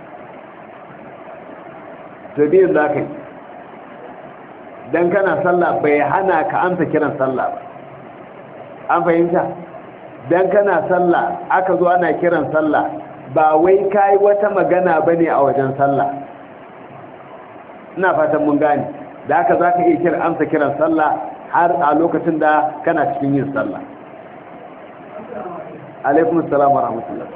To biyun za ka yi, don kana sallah bai hana ka amsa kiran sallah ba. An fahimta? Don kana sallah aka zo ana kiran sallah ba wai ka yi wata magana ba ne a wajen sallah. Ina fatan mun gane. Da haka za ka iya amsa kiran sallah har a lokacin da kana cikin yin sallah. Alaikun salam wa rahmatullah.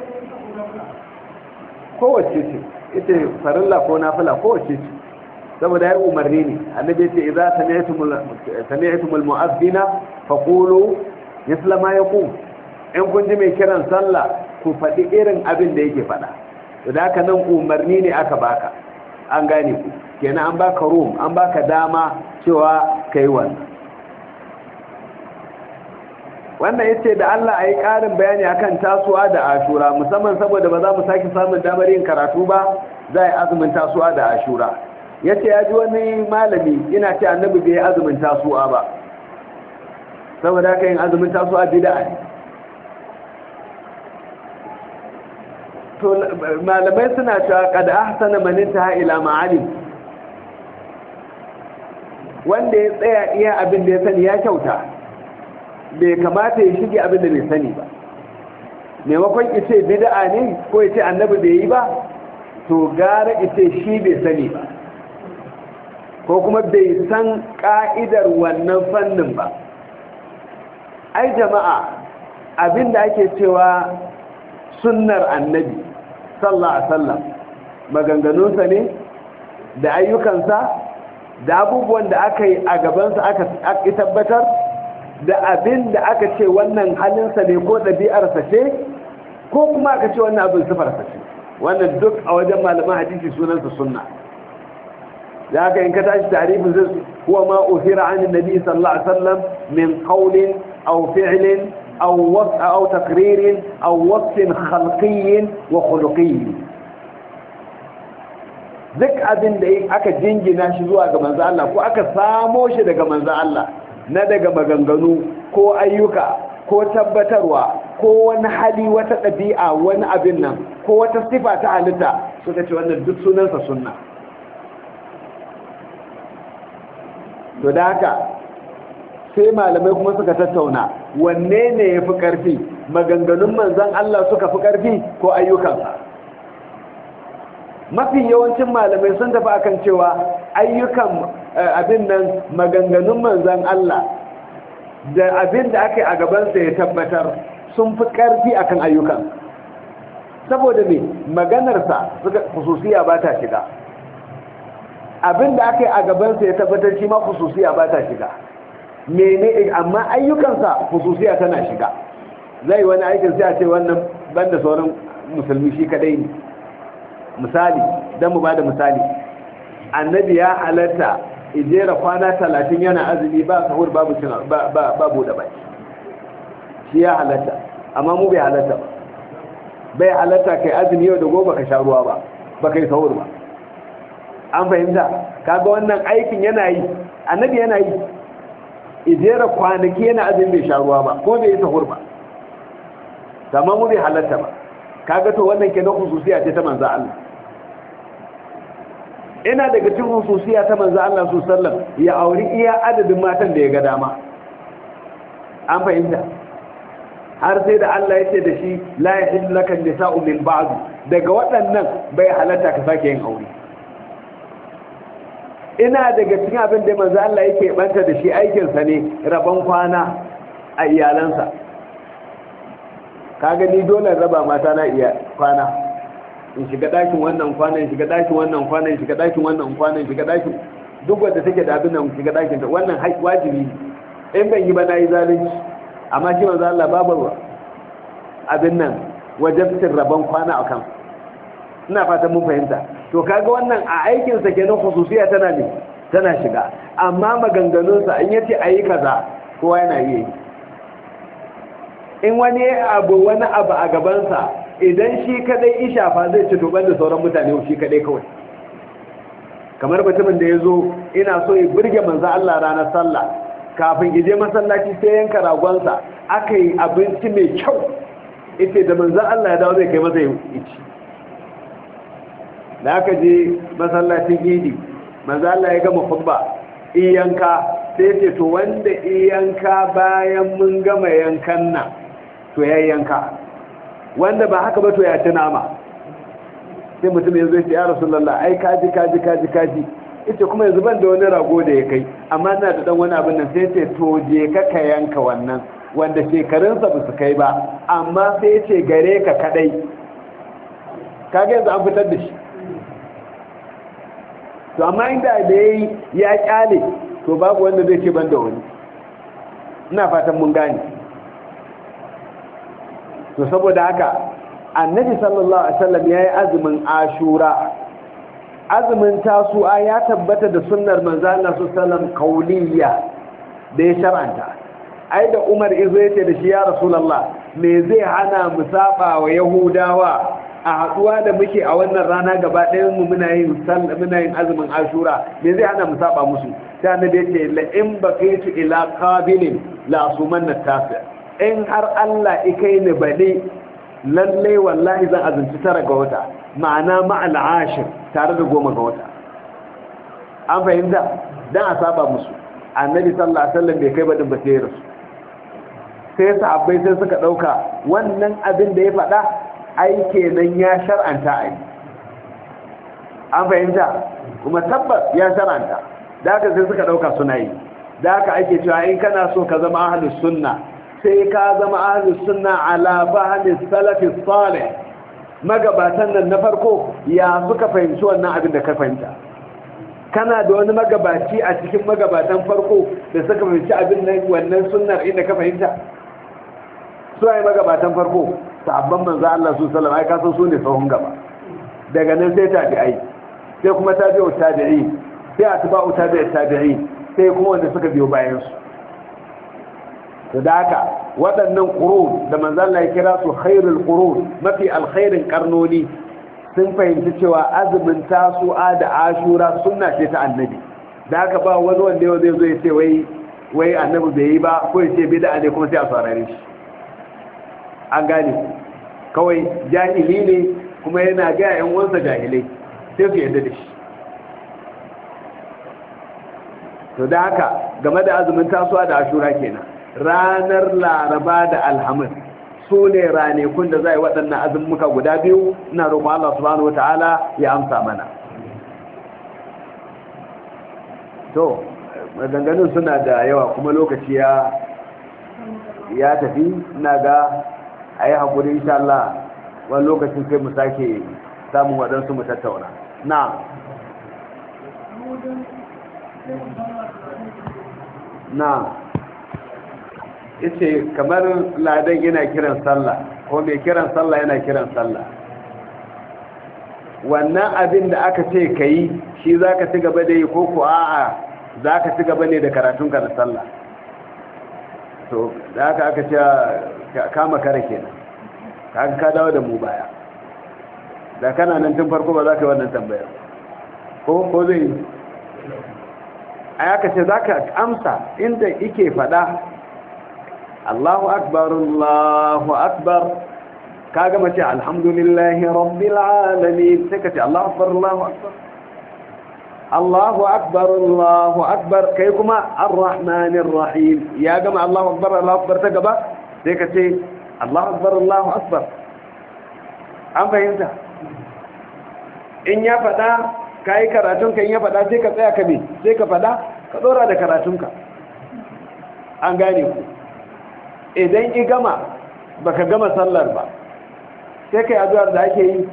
Kowace ce, ita farilla ko nafila kowace ce, saboda ya umarni ne. Annabi ce idza sami'tumul mu'adhdhina faqulu misla ma yaqul. In kun ji mai kiran sallah ku faɗi irin abin da yake faɗa. Da haka nan umarni ne aka baka. An gane ku. Kenan an baka room, an baka dama cewa kai wannan. Wannan yace da Allah ayi ƙarin bayani akan tasuwa da Ashura, musamman saboda ba za mu saki samun damar yin karatu ba, za a yi azumin tasuwa da Ashura. Yace ya ji wani malami ina ce annabi bai azumin tasuwa ba, saboda haka yin azumin tasuwa bid'a ne. To malamai suna cewa qad ahsana man intaha ila ma'alim, wanda ya tsaya iya abin da ya sani ya kyauta, bai kamata ya shige abin da bai sani ba. Maimakon ice bid'a ne ko ice annabi bai yi ba, to gara ice shi bai sani ba, ko kuma bai san ka'idar wannan fannin ba. Ai jama'a, abin da ake cewa sunnar annabi sallallahu alaihi wasallam, maganganunsa ne da ayyukansa da abubuwan da aka yi a gabansa aka tabbatar, da abin da aka ce wannan halinsa ne ko ɗabi'arsa ce, ko kuma aka ce wannan abin sifarsa ce. Wannan duk a wajen malaman hadisi sunansa sunna. da haka in ka tashi tarifin zai huwa ma uhira an nabi sallallahu alaihi wasallam min qawlin أو فعل أو تقرير أو وصف خلقي وخلقي. duk abin da aka jingina shi zuwa ga manzo Allah ko aka samo shi daga manzo Allah na daga maganganu ko ayyuka ko tabbatarwa ko wani hali, wata ɗabi'a, wani abin nan ko wata sifa ta halitta, suka ce wannan duk sunansa sunna. to da haka sai malamai kuma suka tattauna wanne ne ya fi ƙarfi, maganganun manzan Allah suka fi ƙarfi ko ayyukansa. mafi yawancin malamai sun tafi akan cewa ayyukan abin nan maganganun manzan Allah da abin da aka yi a gabansa ya tabbatar sun fi ƙarfi akan ayyukan, saboda me maganarsa khususiya ba ta shiga, abin da aka yi a gabansa ya tabbatar shi ma khususiya ba ta shiga, amma ayyukansa khususiya tana shiga. Zai wani aikin sai a ce wannan banda sauran musulmi shi kadai ne. Misali, don mu ba da misali, annabi ya halatta ijera kwana 30 yana azumi ba sahur babu da baki, shi ya halatta, amma mu bai halatta ba. Bai halatta kai azumi yau da gobe ka sha ruwa ba kai sahur ba. An fahimta? Kaga wannan aikin yana yi, annabi yana yi, ijera kwanaki yana azumi bai sha ruwa ba ko bai yi sahur ba, amma mu bai halatta ba. Kaga to wannan kenan hususiya ce ta manzo Allah. Ina daga cikin hususiya ta manzo Allah sallallahu alaihi wasallam ya auri iya adadin matan da ya ga dama. An fahimta? Har sai da Allah ya ce da shi la yahillu laka nisa'u min ba'd, daga waɗannan bai halatta ka sake yin aure. Ina daga cikin abin da manzo Allah yake banta da shi aikin sa ne rabon kwana a iyalansa. Kaga ni dole raba mata na iya kwana, in shiga dakin wannan kwana, in shiga dakin wannan kwana, in shiga dakin wannan kwana, in shiga dakin duk wanda take da abin nan shiga dakin ta, wannan wajibi. In ban yi ba na yi zalunci. Amma shi manzo Allah babu abin nan wajibcin rabon kwana akan. Ina fatan mun fahimta. To kaga wannan a aikin sa kenan khususiya tana shiga, amma maganganun sa in yace ayi kaza kowa yana yi. In wani abu a gabansa, idan shi kadai ishafa zai ci toban da sauran mutane shi kadai kawai. Kamar mutumin da ya zo ina so ya burge manzo Allah ranar sallah, kafin ije masallaci sai yanka ragonsa, aka yi abinci mai kyau, ita da manzo Allah ya dawo zai kai masa ya ci. Da aka je masallacin idi, manzo Allah ya gama khutba, iyanka sai ce to wanda iyanka bayan mun gama yankan nan to ya yanka, wanda ba haka ba to ya ci nama. Sai mutum ya zo ya ce ya Rasulullah ai kaji ita kuma yanzu ban da wani rago da ya kai, amma ina da dan wani abin nan. Sai ce to je ka yanka wannan wanda shekarunsa ba su kai ba, amma sai ce gare ka kadai. Kaga yanzu an fitar da shi. To amma inda da yayi ya kyale to babu wanda zai ce ban da wani. Ina fatan mun gane. To saboda haka annabi sallallahu alaihi wasallam yayi azumin ashura, azumin tasu'a ya tabbata da sunnar manzo Allah sallallahu alaihi wasallam kauliya da ya shar'anta. Ai da Umar izo yace da shi ya Rasulullah me zai hana mu saba wa Yahudawa a haduwa da muke a wannan rana gaba ɗayan mu muna yin azumin ashura, me zai hana mu saba musu? Sai annabi yace la in baqitu ila qabilin la sumanna tasi', in har Allah ikai ni bade lalle wallahi zan azunci 9 ga wata, ma'ana ma'al ashir tare da 10 ga wata. An fahimta? Dan a saba musu. Annabi sallallahu alaihi wasallam bai kai badin ba sai rasu. Sai sahabbai sai suka dauka wannan abin da ya faɗa ai kenan ya shar'anta ai. An fahimta? Kuma tabbas ya shar'anta. Da haka sai suka dauka suna yi. Da haka ake cewa in kana so ka zama ahlus sunna, sai ka zama ahlus sunna ala fahmi salafis salih. Magabatan nan na farko ya suka fahimci wannan abin da ka fahimta. Kana da wani magabaci a cikin magabatan farko da suka fahimci abin nan wannan sunnar inda ka fahimta? Su ai magabatan farko sahabban manzo Allah sallallahu alaihi wasallam ai ka san su ne sahun gaba. Daga nan sai tabi'ai, sai kuma tabi'u tabi'i, sai atba'u tabi'i tabi'i, sai kuma wanda suka biyo bayan su. to da haka waɗannan qurun da manzon Allah ya kira su khairul qurun mafi alkhairin karnoni sun fahimci cewa azumin tasu'a da ashura sunna ce ta annabi da haka ba wani wanda yau zai zo ya ce wai annabi bai yi ba ko ya ce bid'a ne kuma sai a saurare shi an gane kawai jahili ne kuma yana ga yan uwansa jahilai sai su yarda da shi to da haka game da azumin tasu'a da ashura kenan ranar laraba da alhamis su ne ranakun da za yi waɗannan azumuka guda biyu ina roƙon Allah subhanahu wata'ala ya amsa mana to maganganun suna da yawa kuma lokaci ya tafi ina ga a yi haƙuri insha Allah wani lokacin sai mu sake samun waɗansu mu tattauna na yace kamar ladan yana kiran sallah ko mai kiran sallah yana kiran sallah wannan abin da aka ce kai shi zaka ci gaba da yi ko ko a'a zaka ci gaba ne da karatunka na sallah to da aka ce kama kare kenan kaga ka dawo da mu baya da kana nan tun farko ba za ka yi wannan tambayar ko zai aka ce zaka amsa inda yake fada Allahu akbar Allahu akbar kaga mace alhamdulillahi rabbil alamin sai kace Allahu akbar Allahu akbar Allahu akbar Allahu akbar kai kuma arrahmanir rahim ya gama Allahu akbar ta gaba sai kace Allahu akbar Allahu akbar an fahimta in ya fada kai karatunka in ya fada sai ka tsaya ka bi sai ka fada ka dora da karatunka an gane ku idan i gama baka gama sallar ba sai kai addu'ar da ake yi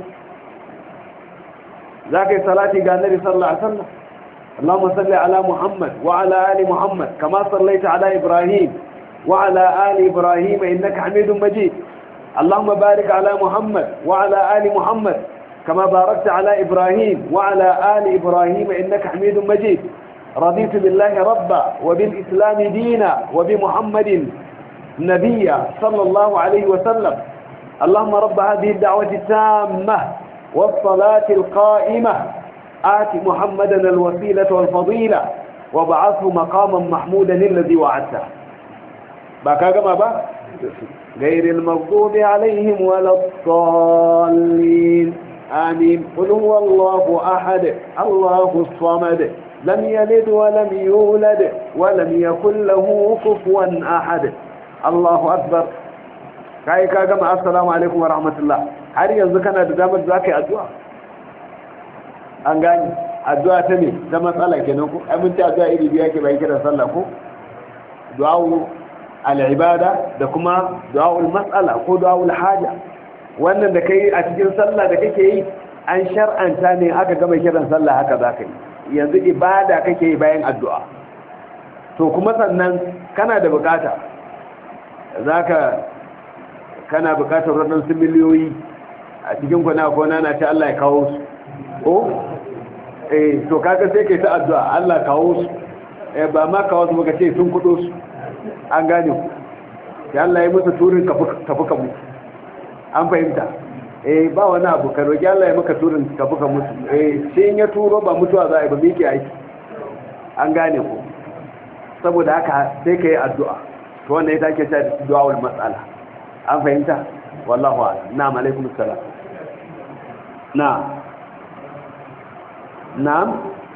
zaka yi salati ga Annabi sallallahu alaihi wasallam Allahumma salli ala Muhammad wa ala ali Muhammad kama sallaita ala Ibrahim wa ala ali Ibrahim innaka Hamidum Majid Allahumma barik ala Muhammad wa ala ali Muhammad kama barakta ala Ibrahim wa ala ali Ibrahim innaka Hamidum Majid رضيت بالله ربا وبالإسلام دينا وبمحمد نبيا صلى الله عليه وسلم اللهم رب هذه الدعوة التامة والصلاة القائمة آت محمدا الوسيلة والفضيلة وبعثه مقاما محمودا الذي وعدته باكا كما با غير المغضوب عليهم ولا الضالين آمين قل هو الله أحد الله الصمد لم يلد ولم يولد ولم يكن له كفوا أحد الله أكبر kai ka gama assalamu alaikum wa rahmatullah har yanzu kana da damar za ka yi addu'a an gani addu'a ta ne ta matsala kenan ko amince addu'a iri biya ke bayan kiran sallah ko du'a'u al-ibada da kuma du'a'ul mas'ala ko du'a'ul haja wannan da kai a cikin sallah da kake yi an shar'anta ne aka gama kiran sallah haka za ka yi yanzu ibada kake yi bayan addu'a to kuma sannan kana da bukata kana bukatar waɗansu miliyoyi a cikin kwana na ce Allah ya kawo su ko to kaga sai kai ta addu'a Allah kawo su ba ma kawo su baka ce sun kudo su an gane ku ya Allah ya musu turin tafi ka mutu an fahimta ba wani abu ka roki Allah ya maka turin tafi ka mutu sai in ya turo ba mutuwa za a yi ba miki aiki an gane ku saboda haka sai kai addu'a to wannan ita ake cewa du'aul mas'ala an fahimta wallahu a'lam na'am alaikum assalam na'am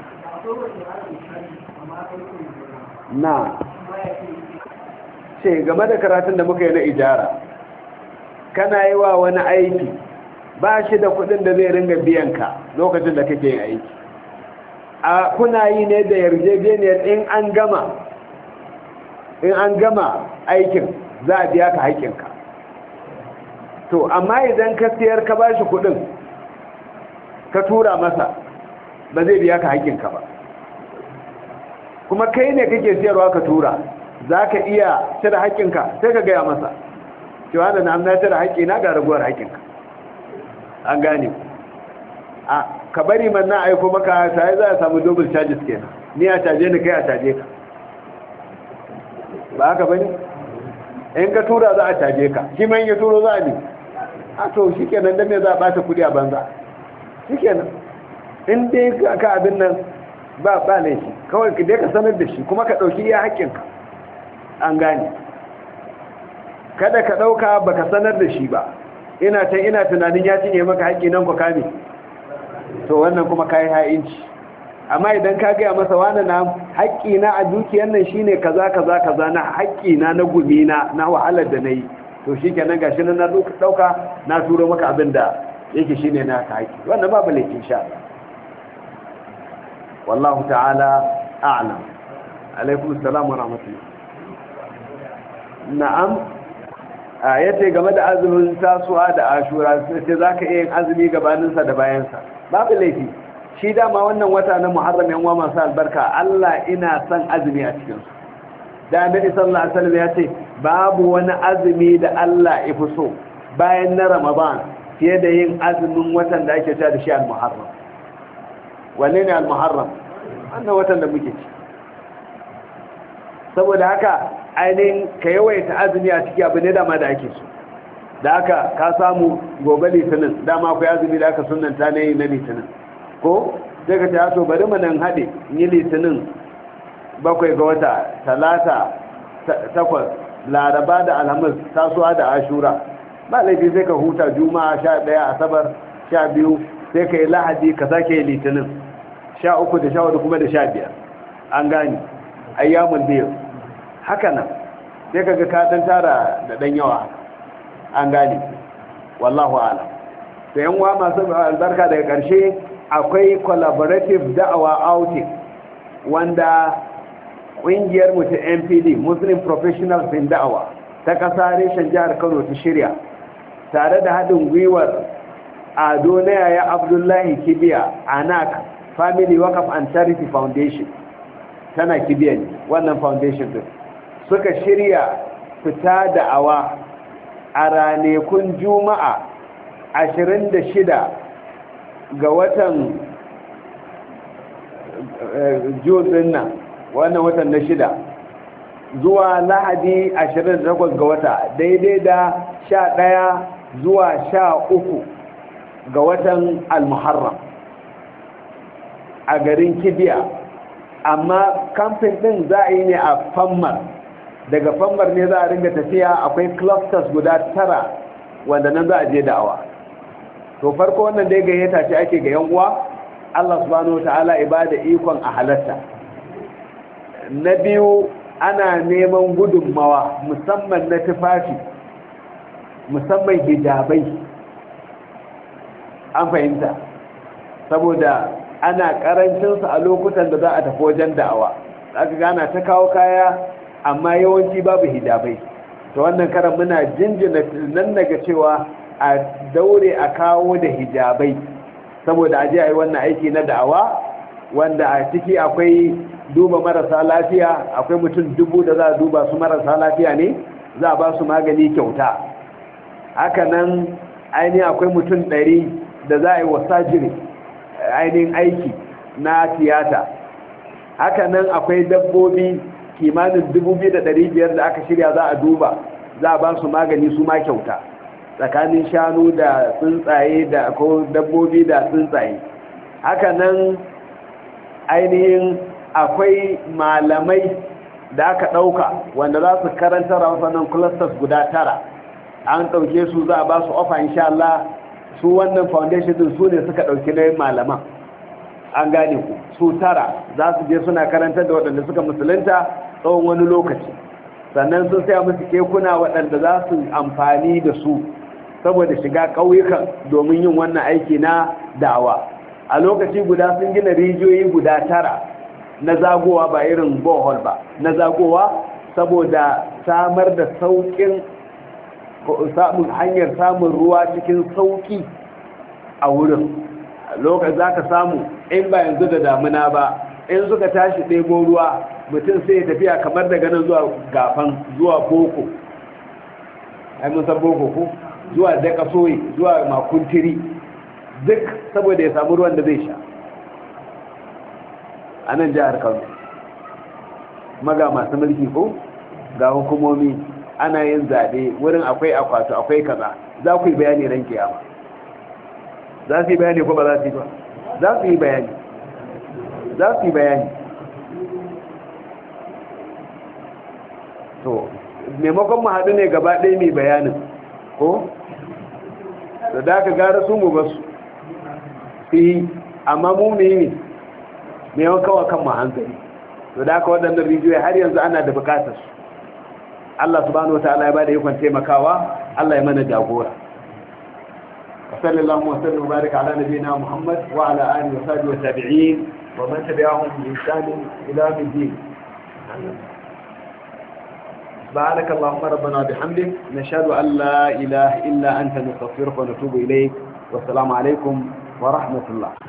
ce game da karatun da muka yi na ijara kana yi wa wani aiki ba shi da kudin da zai ringa biyan ka lokacin da kake yin aiki kuna yi ne da yarjejeniyar in an gama aikin za a biya ka haƙƙinka to amma idan ka siyar ka ba shi kudin ka tura masa ba zai biya ka haƙƙinka ba kuma kai ne kake siyarwa ka tura za ka iya cire haƙƙinka sai ka gaya masa cewa da na cire haƙƙina ga raguwar haƙƙinka an gane ka bari man na aiko maka sai za a samu double charges kenan ni a caje ni kai a caje ka ba haka bane in ka tura za a caje ka shi man ya turo za a ne a to shi kenan da me za a bata kudi a banza shi kenan in dai ka abin nan ba laifi kawai ka dai ka sanar da shi kuma ka ɗauki iya haƙƙinka an gane kada ka ɗauka ba ka sanar da shi ba ina tunanin ya cinye maka haƙƙi nan ku kame to wannan kuma kayi ha'inci amma idan ka gaya masa wani na haƙƙi na a dukiyar nan shine kaza na haƙƙi na gumi na wahalar da na yi to shi kenan gashi nan na ɗauka na turo maka abin da yake shine na ka haƙƙi wannan babu laifin sha wallahu ta'ala a'lam alaikum assalam wa rahmatullah na'am yace game da azumin tasuwa da ashura sai zaka iya yin azumi gabaninsa da bayansa babu laifi shi dama wannan wata na muharram yan uwa masu albarka Allah ina son azumi a cikin su da annabi sallallahu alaihi wasallam yace babu wani azumi da Allah ya fi so bayan na ramadan fiye da yin azumin watan da ake cewa da shi al-muharram wanne ne al-muharram wannan watan da muke ci saboda haka ainihin ka yawaita azumi a ciki abu ne dama da ake so da haka ka samu gobe litinin dama akwai azumi da aka sunanta na yi na litinin ko sai ka ta so bari mu nan haɗe yi litinin 7 ga wata talata 8 laraba da alhamis tasowa da ashura ba laifi sai ka huta juma'a 11 asabar 12 sai ka yi lahadi ka sake yi litinin 13 da 14 kuma da 15 an gani ayyamun biyu haka nan sai kaga ka dan tara da dan yawa an gane wallahu a'lam to yan uwa masu albarka daga karshe akwai collaborative da'awa outing wanda kungiyar mu ta MPD Muslim Professionals in Da'awa ta kasa reshen jihar Kano ta shirya tare da haɗin gwiwar Ado na Yaya Abdullahi Kibiya ANAC Family Wakaf and Charity Foundation tana Kibiya ne wannan foundation din suka shirya fita da'awa a ranakun Juma'a 26 ga watan June din nan wannan watan na 6 zuwa Lahadi 28 ga wata daidai da 11 zuwa 13 ga watan Al-Muharram a garin Kibiya amma kamfin din za a yi ne a Fammar daga Fammar ne za a ringa tafiya akwai clusters guda 9 wanda nan za a je da'awa to farko wannan dai gayyata ce ake ga yan uwa Allah subhanahu wataala ibada ikon a halatta na biyu ana neman gudunmawa musamman na tufafi musamman hijabai an fahimta saboda ana karancinsu a lokutan da za a tafi wajen da'awa aka gana ta kawo kaya amma yawanci babu hijabai to wannan karan muna jinjina nan daga cewa a daure a kawo da hijabai saboda aje a yi wannan aiki na da'awa wanda a ciki akwai duba marasa lafiya akwai mutum 1000 da za a duba su marasa lafiya ne za a ba su magani kyauta haka nan ainihin akwai mutum 100 da za a yi wa sajiri ainihin aiki na tiyata haka nan akwai dabbobi kimanin 2500 da aka shirya za a duba za a ba su magani su ma kyauta tsakanin shanu da tsuntsaye da ko dabbobi da tsuntsaye haka nan ainihin akwai malamai da aka ɗauka wanda za su karanta rahotannin clusters guda 9 an ɗauke su za a ba su ofa insha Allah su wannan foundation din su ne suka ɗauki na malaman an gane ku su 9 za su je suna karantar da waɗanda suka musulunta tsawon wani lokaci sannan sun saya musu kekuna waɗanda za su amfani da su saboda shiga ƙauyukan domin yin wannan aiki na da'awa a lokaci guda sun gina rijiyoyi guda 9 na zagowa ba irin bohol ba na zagowa saboda samar da sauƙin samun hanyar samun ruwa cikin sauƙi a wurin lokacin za ka samu in ba yanzu da damuna ba in suka tashi ɗebo ruwa mutum sai ya tafiya kamar daga nan zuwa gafan zuwa boko ai mun san boko ko zuwa daga soyi zuwa makuntiri duk saboda ya samu ruwan da zai sha a nan jihar Kano maga masu mulki ko ga hukumomi ana yin zaɓe wurin akwai akwatu akwai kaza za ku yi bayani ran kiyama za su yi bayani ko ba za su yi ba za su yi bayani za su yi bayani to maimakon mu haɗu ne gaba ɗaya mai bayanin ko da aka gara su mu basu su yi amma mu ne mai kawo kan mahankali da aka waɗannan rijiyoyi har yanzu ana da bukatar su Allah subhanahu wataala ya bada yakon taimakawa Allah ya mana jagora sallallahu wa sallam barik ala nabiyina Muhammad wa ala alihi wa sahbihi wa tabi'in wa man tabi'ahum bi ihsan ila yawm سبحانك اللهم ربنا وبحمدك نشهد أن لا إله إلا أنت نستغفرك ونتوب إليك والسلام عليكم ورحمة الله